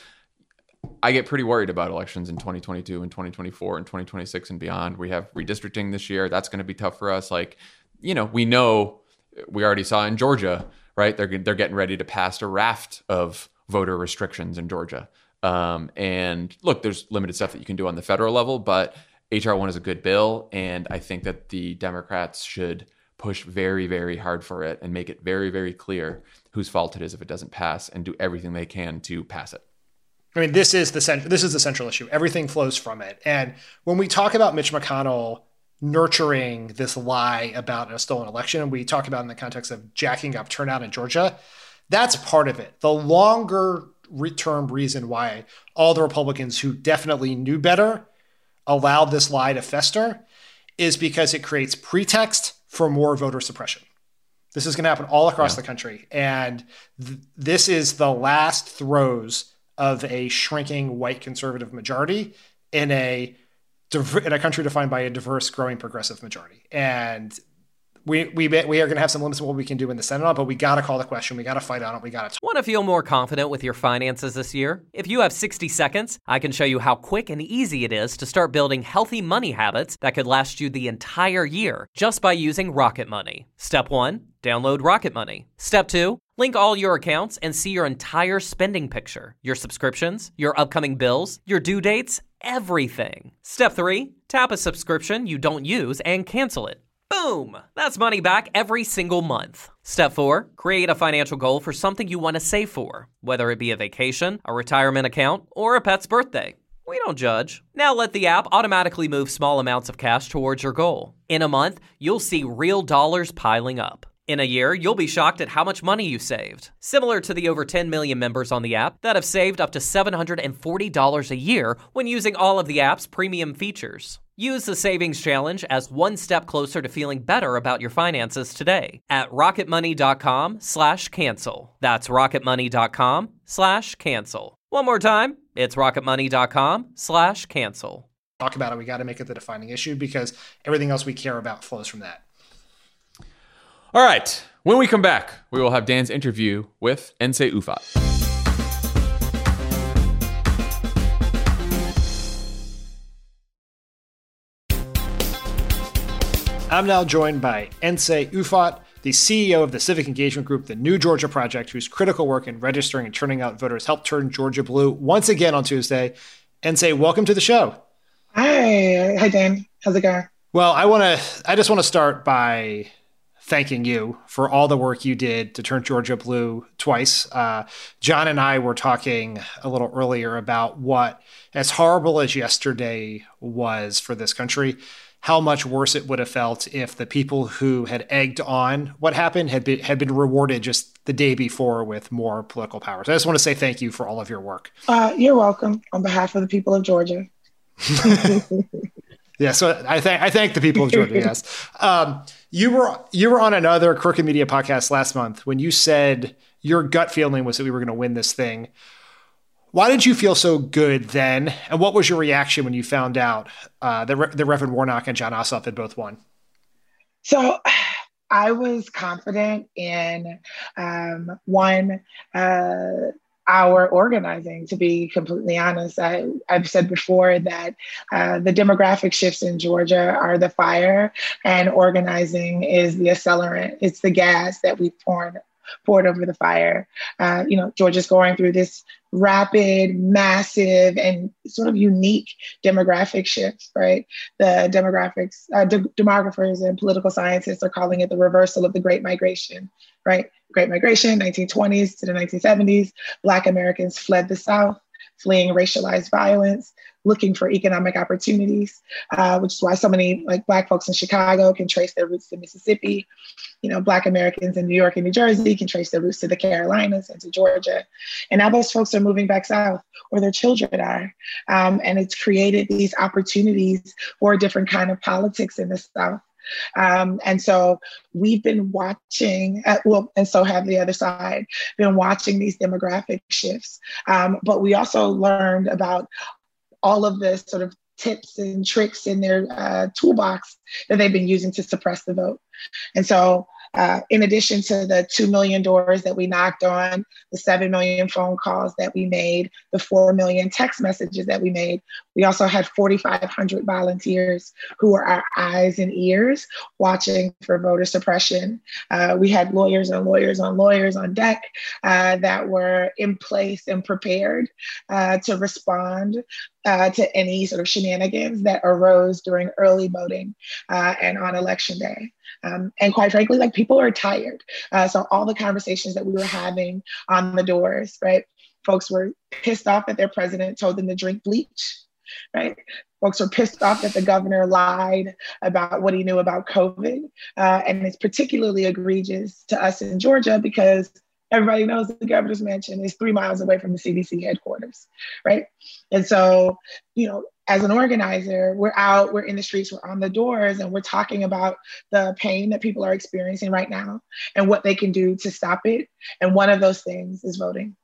I get pretty worried about elections in twenty twenty-two and twenty twenty-four and twenty twenty-six and beyond. We have redistricting this year. That's going to be tough for us. Like, you know, we know, we already saw in Georgia, right? They're they're getting ready to pass a raft of voter restrictions in Georgia. Um, and look, there's limited stuff that you can do on the federal level, but H R one is a good bill. And I think that the Democrats should push very, very hard for it and make it very, very clear whose fault it is if it doesn't pass, and do everything they can to pass it. I mean, this is the cent- this is the central issue. Everything flows from it. And when we talk about Mitch McConnell nurturing this lie about a stolen election, and we talk about it in the context of jacking up turnout in Georgia, that's part of it. The longer term reason why all the Republicans who definitely knew better allowed this lie to fester is because it creates pretext for more voter suppression. This is going to happen all across yeah. the country. And th- this is the last throes of a shrinking white conservative majority in a in a country defined by a diverse, growing progressive majority. And we we we are going to have some limits of what we can do in the Senate on, but we got to call the question. We got to fight on it. We got to. Want to feel more confident with your finances this year? If you have sixty seconds, I can show you how quick and easy it is to start building healthy money habits that could last you the entire year just by using Rocket Money. Step one, download Rocket Money. Step two, Link all your accounts and see your entire spending picture, your subscriptions, your upcoming bills, your due dates, everything. Step three, tap a subscription you don't use and cancel it. Boom! That's money back every single month. Step four, create a financial goal for something you want to save for, whether it be a vacation, a retirement account, or a pet's birthday. We don't judge. Now let the app automatically move small amounts of cash towards your goal. In a month, you'll see real dollars piling up. In a year, you'll be shocked at how much money you saved. Similar to the over ten million members on the app that have saved up to seven hundred forty dollars a year when using all of the app's premium features. Use the Savings Challenge as one step closer to feeling better about your finances today at rocketmoney.com slash cancel. That's rocketmoney.com slash cancel. One more time, it's rocketmoney.com slash cancel. Talk about it. We got to make it the defining issue because everything else we care about flows from that. All right. When we come back, we will have Dan's interview with Nsé Ufot. I'm now joined by Nsé Ufot, the C E O of the civic engagement group, the New Georgia Project, whose critical work in registering and turning out voters helped turn Georgia blue once again on Tuesday. Nsé, welcome to the show. Hi. Hi, Dan. How's it going? Well, I want to. I just want to start by thanking you for all the work you did to turn Georgia blue twice. Uh, John and I were talking a little earlier about what, as horrible as yesterday was for this country, how much worse it would have felt if the people who had egged on what happened had been, had been rewarded just the day before with more political power. So I just want to say thank you for all of your work. Uh, you're welcome on behalf of the people of Georgia. Yeah, so I thank I thank the people of Georgia. Yes, um, you were you were on another Crooked Media podcast last month when you said your gut feeling was that we were going to win this thing. Why did you feel so good then, and what was your reaction when you found out uh, that Re- the Reverend Warnock and Jon Ossoff had both won? So, I was confident in um, one. Uh, our organizing, to be completely honest. I, I've said before that uh, the demographic shifts in Georgia are the fire and organizing is the accelerant. It's the gas that we poured, poured over the fire. Uh, you know, Georgia's going through this rapid, massive, and sort of unique demographic shifts, right? The demographics, uh, de- demographers and political scientists are calling it the reversal of the Great Migration, right? Great Migration, nineteen twenties to the nineteen seventies, Black Americans fled the South, fleeing racialized violence, looking for economic opportunities, uh, which is why so many like Black folks in Chicago can trace their roots to Mississippi. You know, Black Americans in New York and New Jersey can trace their roots to the Carolinas and to Georgia. And now those folks are moving back south, or their children are. Um, and it's created these opportunities for a different kind of politics in the South. Um, and so we've been watching, uh, well, and so have the other side, been watching these demographic shifts. Um, but we also learned about all of the sort of tips and tricks in their uh, toolbox that they've been using to suppress the vote. And so uh, in addition to the two million doors that we knocked on, the seven million phone calls that we made, the four million text messages that we made, we also had forty-five hundred volunteers who were our eyes and ears watching for voter suppression. Uh, we had lawyers and lawyers on lawyers on deck uh, that were in place and prepared uh, to respond uh, to any sort of shenanigans that arose during early voting uh, and on election day. Um, and quite frankly, like people are tired. Uh, so all the conversations that we were having on the doors, right? Folks were pissed off that their president told them to drink bleach, right? Folks were pissed off that the governor lied about what he knew about COVID. Uh, and it's particularly egregious to us in Georgia because everybody knows that the governor's mansion is three miles away from the C D C headquarters, right? And so, you know, as an organizer, we're out, we're in the streets, we're on the doors, and we're talking about the pain that people are experiencing right now and what they can do to stop it. And one of those things is voting.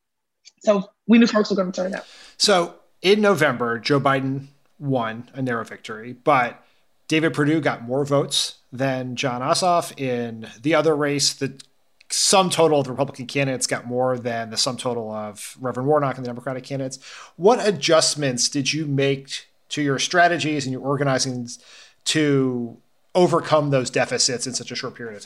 So we knew folks were going to turn up. So in November, Joe Biden won a narrow victory, but David Perdue got more votes than Jon Ossoff. In the other race, the sum total of the Republican candidates got more than the sum total of Reverend Warnock and the Democratic candidates. What adjustments did you make to your strategies and your organizing to overcome those deficits in such a short period of time?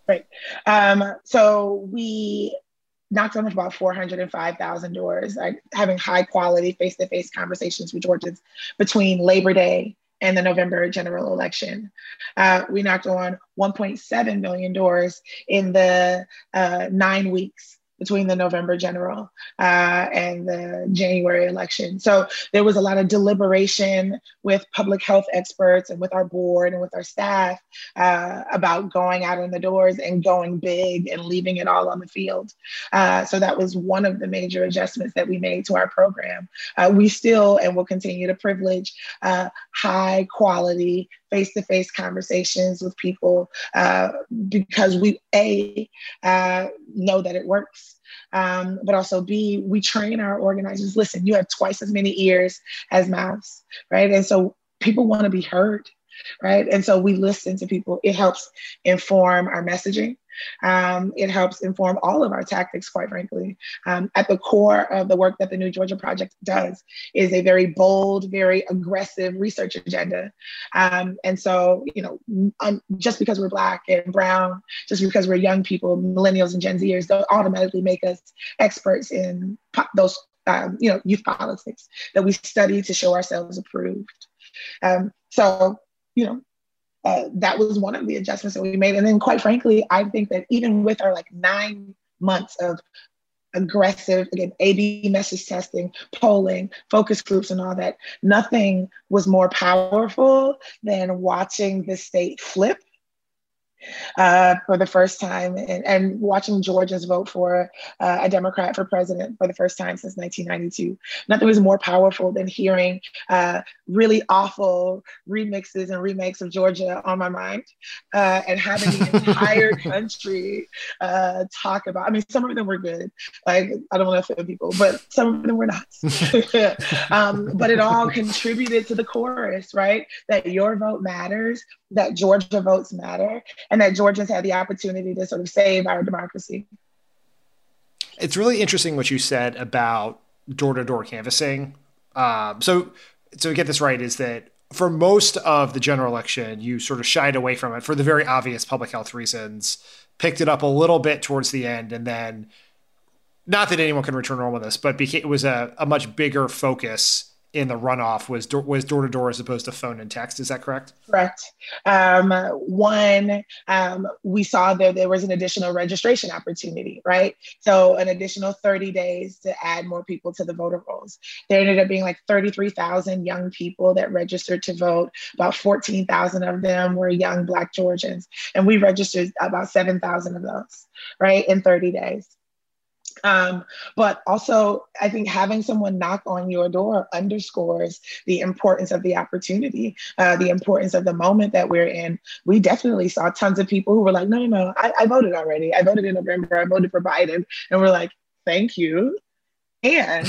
Right. Um, so we knocked on about four hundred five thousand doors, like having high quality face-to-face conversations with Georgians between Labor Day and the November general election. Uh, we knocked on one point seven million doors in the uh, nine weeks between the November general uh, and the January election. So there was a lot of deliberation with public health experts and with our board and with our staff uh, about going out in the doors and going big and leaving it all on the field. Uh, so that was one of the major adjustments that we made to our program. Uh, we still and will continue to privilege uh, high quality face-to-face conversations with people uh, because we, A, uh, know that it works, um, but also B, we train our organizers. Listen, you have twice as many ears as mouths, right? And so people want to be heard, right? And so we listen to people. It helps inform our messaging. Um, it helps inform all of our tactics, quite frankly. Um, at the core of the work that the New Georgia Project does is a very bold, very aggressive research agenda. Um, and so, you know, um, just because we're Black and brown, just because we're young people, millennials and Gen Zers, don't automatically make us experts in po- those, um, you know, youth politics that we study to show ourselves approved. Um, so, you know, Uh, that was one of the adjustments that we made. And then quite frankly, I think that even with our like nine months of aggressive, again, A B message testing, polling, focus groups and all that, nothing was more powerful than watching the state flip uh, for the first time and, and watching Georgians vote for uh, a Democrat for president for the first time since nineteen ninety-two. Nothing was more powerful than hearing uh, really awful remixes and remakes of Georgia on My Mind uh, and having the entire country uh, talk about, I mean, some of them were good. Like, I don't want to offend people, but some of them were not. um, but it all contributed to the chorus, right? That your vote matters, that Georgia votes matter, and that Georgians had the opportunity to sort of save our democracy. It's really interesting what you said about door-to-door canvassing. Um, so, so to get this right, is that for most of the general election, you sort of shied away from it for the very obvious public health reasons, picked it up a little bit towards the end, and then, not that anyone can return home with this, but became, it was a, a much bigger focus in the runoff was do- was door-to-door as opposed to phone and text. Is that correct? Correct. Um, one, um, we saw that there was an additional registration opportunity, right? So an additional thirty days to add more people to the voter rolls. There ended up being like thirty-three thousand young people that registered to vote. About fourteen thousand of them were young Black Georgians. And we registered about seven thousand of those, right, in thirty days. Um, but also, I think having someone knock on your door underscores the importance of the opportunity, uh, the importance of the moment that we're in. We definitely saw tons of people who were like, no, no, no, I, I voted already. I voted in November. I voted for Biden. And we're like, thank you. And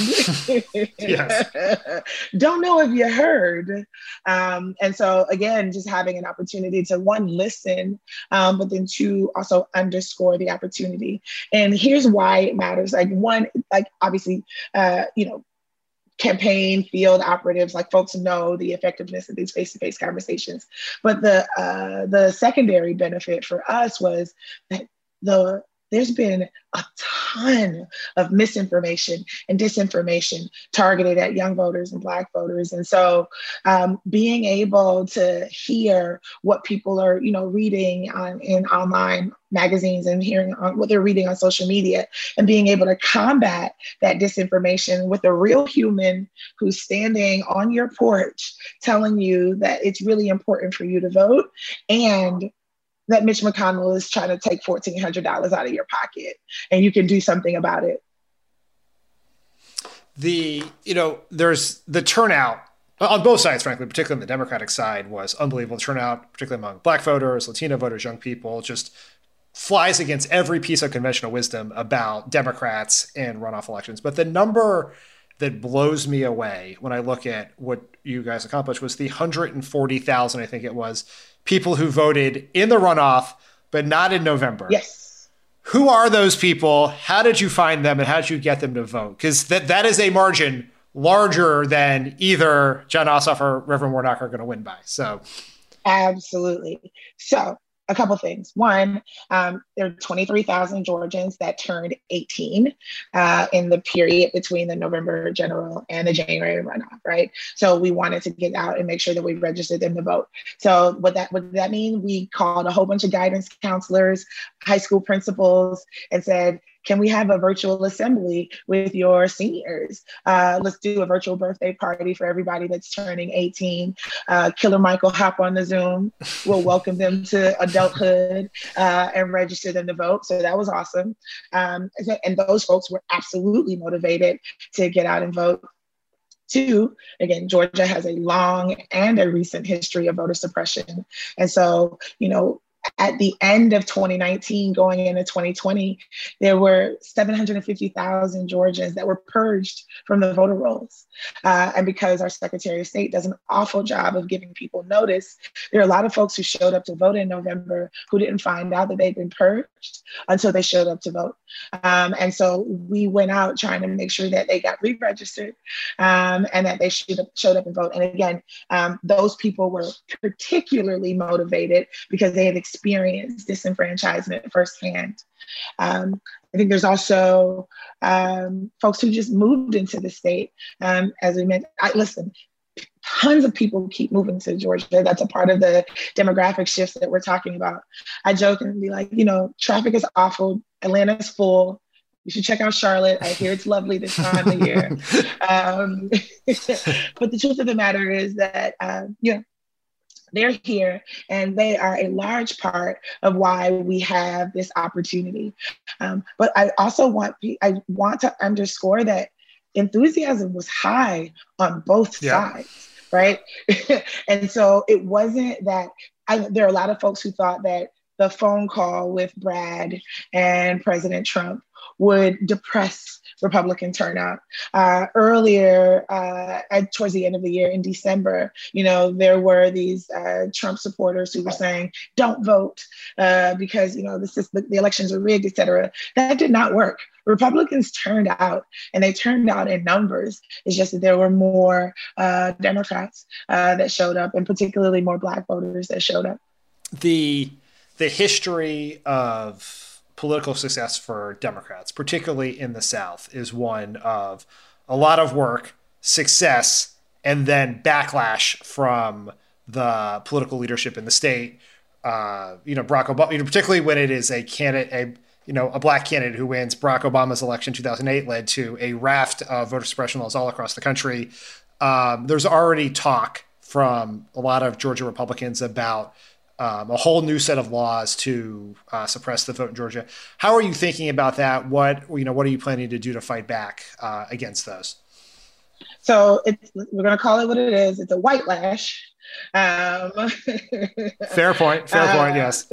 don't know if you heard. Um, and so again, just having an opportunity to one, listen, um, but then two, also underscore the opportunity. And here's why it matters. Like one, like obviously, uh, you know, campaign field operatives, like folks know the effectiveness of these face-to-face conversations. But the uh, the secondary benefit for us was that the there's been a ton of misinformation and disinformation targeted at young voters and Black voters. And so um, being able to hear what people are, you know, reading on, in online magazines and hearing on what they're reading on social media and being able to combat that disinformation with a real human who's standing on your porch telling you that it's really important for you to vote and that Mitch McConnell is trying to take fourteen hundred dollars out of your pocket and you can do something about it. The, you know, there's the turnout on both sides, frankly, particularly on the Democratic side, was unbelievable turnout, particularly among Black voters, Latino voters, young people, just flies against every piece of conventional wisdom about Democrats in runoff elections. But the number that blows me away when I look at what you guys accomplished was the one hundred forty thousand, I think it was, people who voted in the runoff, but not in November. Yes. Who are those people? How did you find them and how did you get them to vote? Because that, that is a margin larger than either Jon Ossoff or Reverend Warnock are going to win by. So, absolutely. So a couple things. One, um, there are twenty-three thousand Georgians that turned eighteen uh, in the period between the November general and the January runoff, right? So we wanted to get out and make sure that we registered them to vote. So what that what did that mean? We called a whole bunch of guidance counselors, high school principals, and said, can we have a virtual assembly with your seniors? Uh, let's do a virtual birthday party for everybody that's turning eighteen. Uh, Killer Mike will hop on the Zoom. We'll welcome them to adulthood uh, and register them to vote. So that was awesome. Um, and those folks were absolutely motivated to get out and vote. Two, again, Georgia has a long and a recent history of voter suppression. And so, you know, at the end of twenty nineteen, going into twenty twenty, there were seven hundred fifty thousand Georgians that were purged from the voter rolls. Uh, and because our Secretary of State does an awful job of giving people notice, there are a lot of folks who showed up to vote in November who didn't find out that they'd been purged until they showed up to vote. Um, and so we went out trying to make sure that they got re-registered um, and that they showed up, showed up and vote. And again, um, those people were particularly motivated because they had experienced disenfranchisement firsthand. Um, I think there's also um, folks who just moved into the state. Um, as we mentioned, I, listen, tons of people keep moving to Georgia. That's a part of the demographic shifts that we're talking about. I joke and be like, you know, traffic is awful. Atlanta's full. You should check out Charlotte. I hear it's lovely this time of year. Um, but the truth of the matter is that, uh, you know, they're here and they are a large part of why we have this opportunity. Um, but I also want, I want to underscore that enthusiasm was high on both yeah. sides, right? And so it wasn't that, I, there are a lot of folks who thought that the phone call with Brad and President Trump would depress Republican turnout. Uh, earlier, uh, at, towards the end of the year in December, you know, there were these uh, Trump supporters who were saying, don't vote uh, because, you know, this is, the, the elections are rigged, et cetera. That did not work. Republicans turned out and they turned out in numbers. It's just that there were more uh, Democrats uh, that showed up and particularly more Black voters that showed up. The, the history of political success for Democrats, particularly in the South, is one of a lot of work, success, and then backlash from the political leadership in the state. Uh, you know, Barack Obama, you know, particularly when it is a candidate, a you know, a Black candidate who wins. Barack Obama's election in two thousand eight led to a raft of voter suppression laws all across the country. Um, there's already talk from a lot of Georgia Republicans about Um, a whole new set of laws to uh, suppress the vote in Georgia. How are you thinking about that? What you know, what are you planning to do to fight back uh, against those? So it's, we're going to call it what it is. It's a white lash. Um, fair point. Fair uh, point. Yes.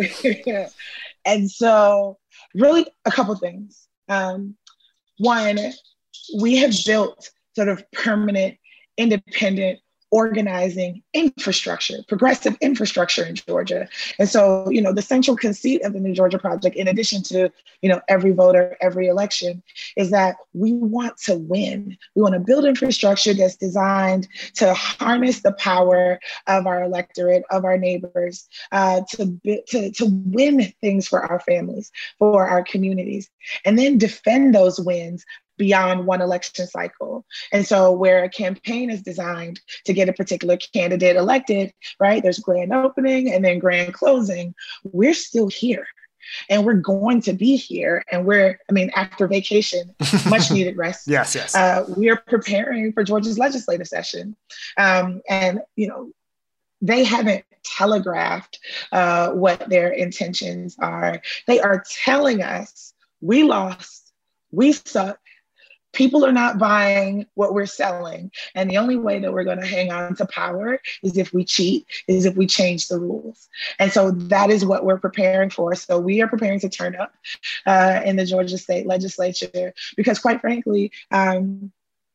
And so, really, a couple things. Um, one, we have built sort of permanent, independent organizing infrastructure, progressive infrastructure in Georgia. And so, you know, the central conceit of the New Georgia Project, in addition to, you know, every voter, every election, is that we want to win. We want to build infrastructure that's designed to harness the power of our electorate, of our neighbors, uh, to, to, to win things for our families, for our communities, and then defend those wins beyond one election cycle. And so where a campaign is designed to get a particular candidate elected, right, there's grand opening and then grand closing, we're still here. And we're going to be here. And we're, I mean, after vacation, much needed rest. Yes, yes. Uh, we are preparing for Georgia's legislative session. Um, and, you know, they haven't telegraphed uh, what their intentions are. They are telling us, we lost, we suck, people are not buying what we're selling. And the only way that we're going to hang on to power is if we cheat, is if we change the rules. And so that is what we're preparing for. So we are preparing to turn up uh, in the Georgia State Legislature, because quite frankly, um,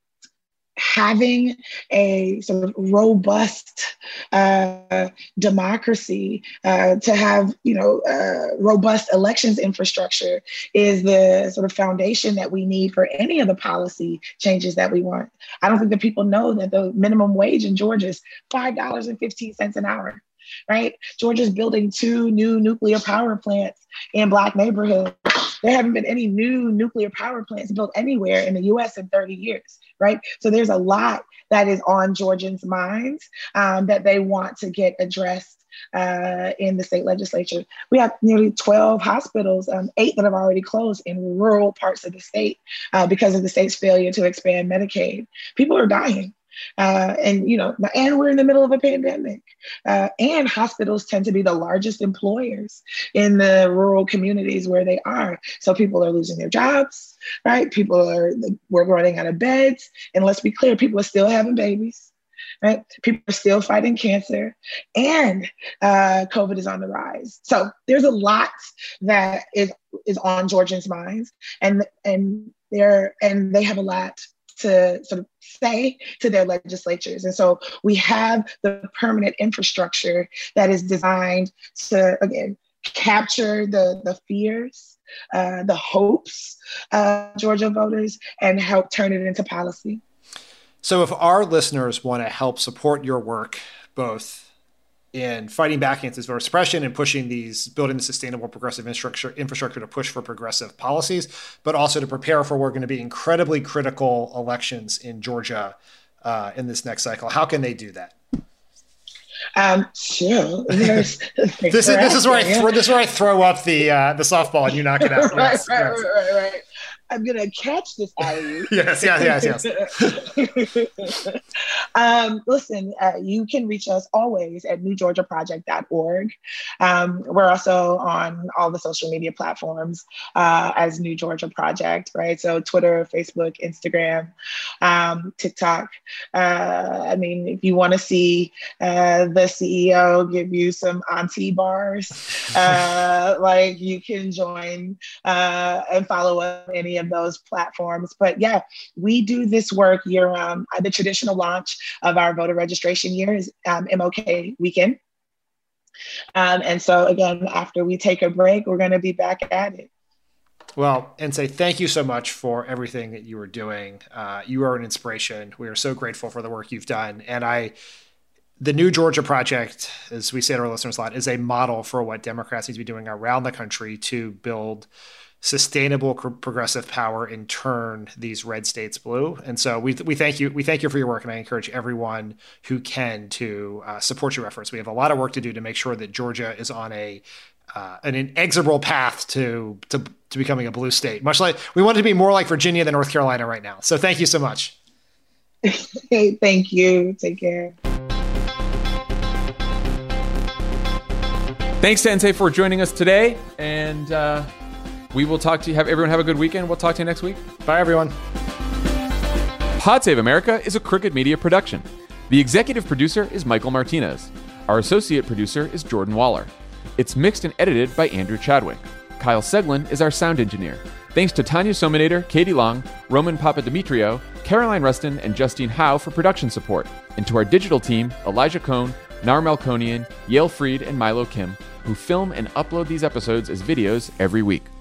having a sort of robust uh, democracy, uh, to have, you know, uh, robust elections infrastructure is the sort of foundation that we need for any of the policy changes that we want. I don't think that people know that the minimum wage in Georgia is five dollars and fifteen cents an hour. right? Georgia's building two new nuclear power plants in Black neighborhoods. There haven't been any new nuclear power plants built anywhere in the U S in thirty years, right? So there's a lot that is on Georgians' minds um, that they want to get addressed uh, in the state legislature. We have nearly twelve hospitals, um, eight that have already closed in rural parts of the state uh, because of the state's failure to expand Medicaid. People are dying. Uh, and, you know, and we're in the middle of a pandemic. Uh, and hospitals tend to be the largest employers in the rural communities where they are. So people are losing their jobs, right? People are, we're running out of beds. And let's be clear, people are still having babies, right? People are still fighting cancer, and uh, COVID is on the rise. So there's a lot that is is on Georgians' minds, and and they're and they have a lot to sort of say to their legislatures. And so we have the permanent infrastructure that is designed to, again, capture the, the fears, uh, the hopes of Georgia voters and help turn it into policy. So if our listeners want to help support your work, both in fighting back against this voter suppression and pushing these, building the sustainable progressive infrastructure, infrastructure to push for progressive policies, but also to prepare for what are going to be incredibly critical elections in Georgia uh, in this next cycle, how can they do that? Um, sure. this is this is where I th- this is where I throw up the uh, the softball and you knock it out. right, yes, right, yes. right, right, right. I'm gonna catch this out of you. yes, yes, yes, yes. um, listen, uh, you can reach us always at new georgia project dot org. Um, we're also on all the social media platforms uh, as New Georgia Project, right? So Twitter, Facebook, Instagram, um, TikTok. Uh, I mean, if you want to see uh, the C E O give you some auntie bars, uh, like you can join uh, and follow up any of those platforms. But yeah, we do this work year round. The traditional launch of our voter registration year is um, M L K weekend. Um, and so again, after we take a break, we're going to be back at it. Well, Nsé, thank you so much for everything that you are doing. Uh, you are an inspiration. We are so grateful for the work you've done. And I, the New Georgia Project, as we say to our listeners a lot, is a model for what Democrats need to be doing around the country to build sustainable progressive power and turn these red states blue. And so we we thank you. We thank you for your work. And I encourage everyone who can to uh, support your efforts. We have a lot of work to do to make sure that Georgia is on a uh, an inexorable path to, to, to becoming a blue state, much like we want it to be more like Virginia than North Carolina right now. So thank you so much. Hey, thank you. Take care. Thanks to Nsé for joining us today. And, uh, we will talk to you. Have everyone have a good weekend. We'll talk to you next week. Bye, everyone. Pod Save America is a Crooked Media production. The executive producer is Michael Martinez. Our associate producer is Jordan Waller. It's mixed and edited by Andrew Chadwick. Kyle Seglin is our sound engineer. Thanks to Tanya Sominator, Katie Long, Roman Papadimitriou, Caroline Rustin, and Justine Howe for production support. And to our digital team, Elijah Cohn, Nar Melkonian, Yale Freed, and Milo Kim, who film and upload these episodes as videos every week.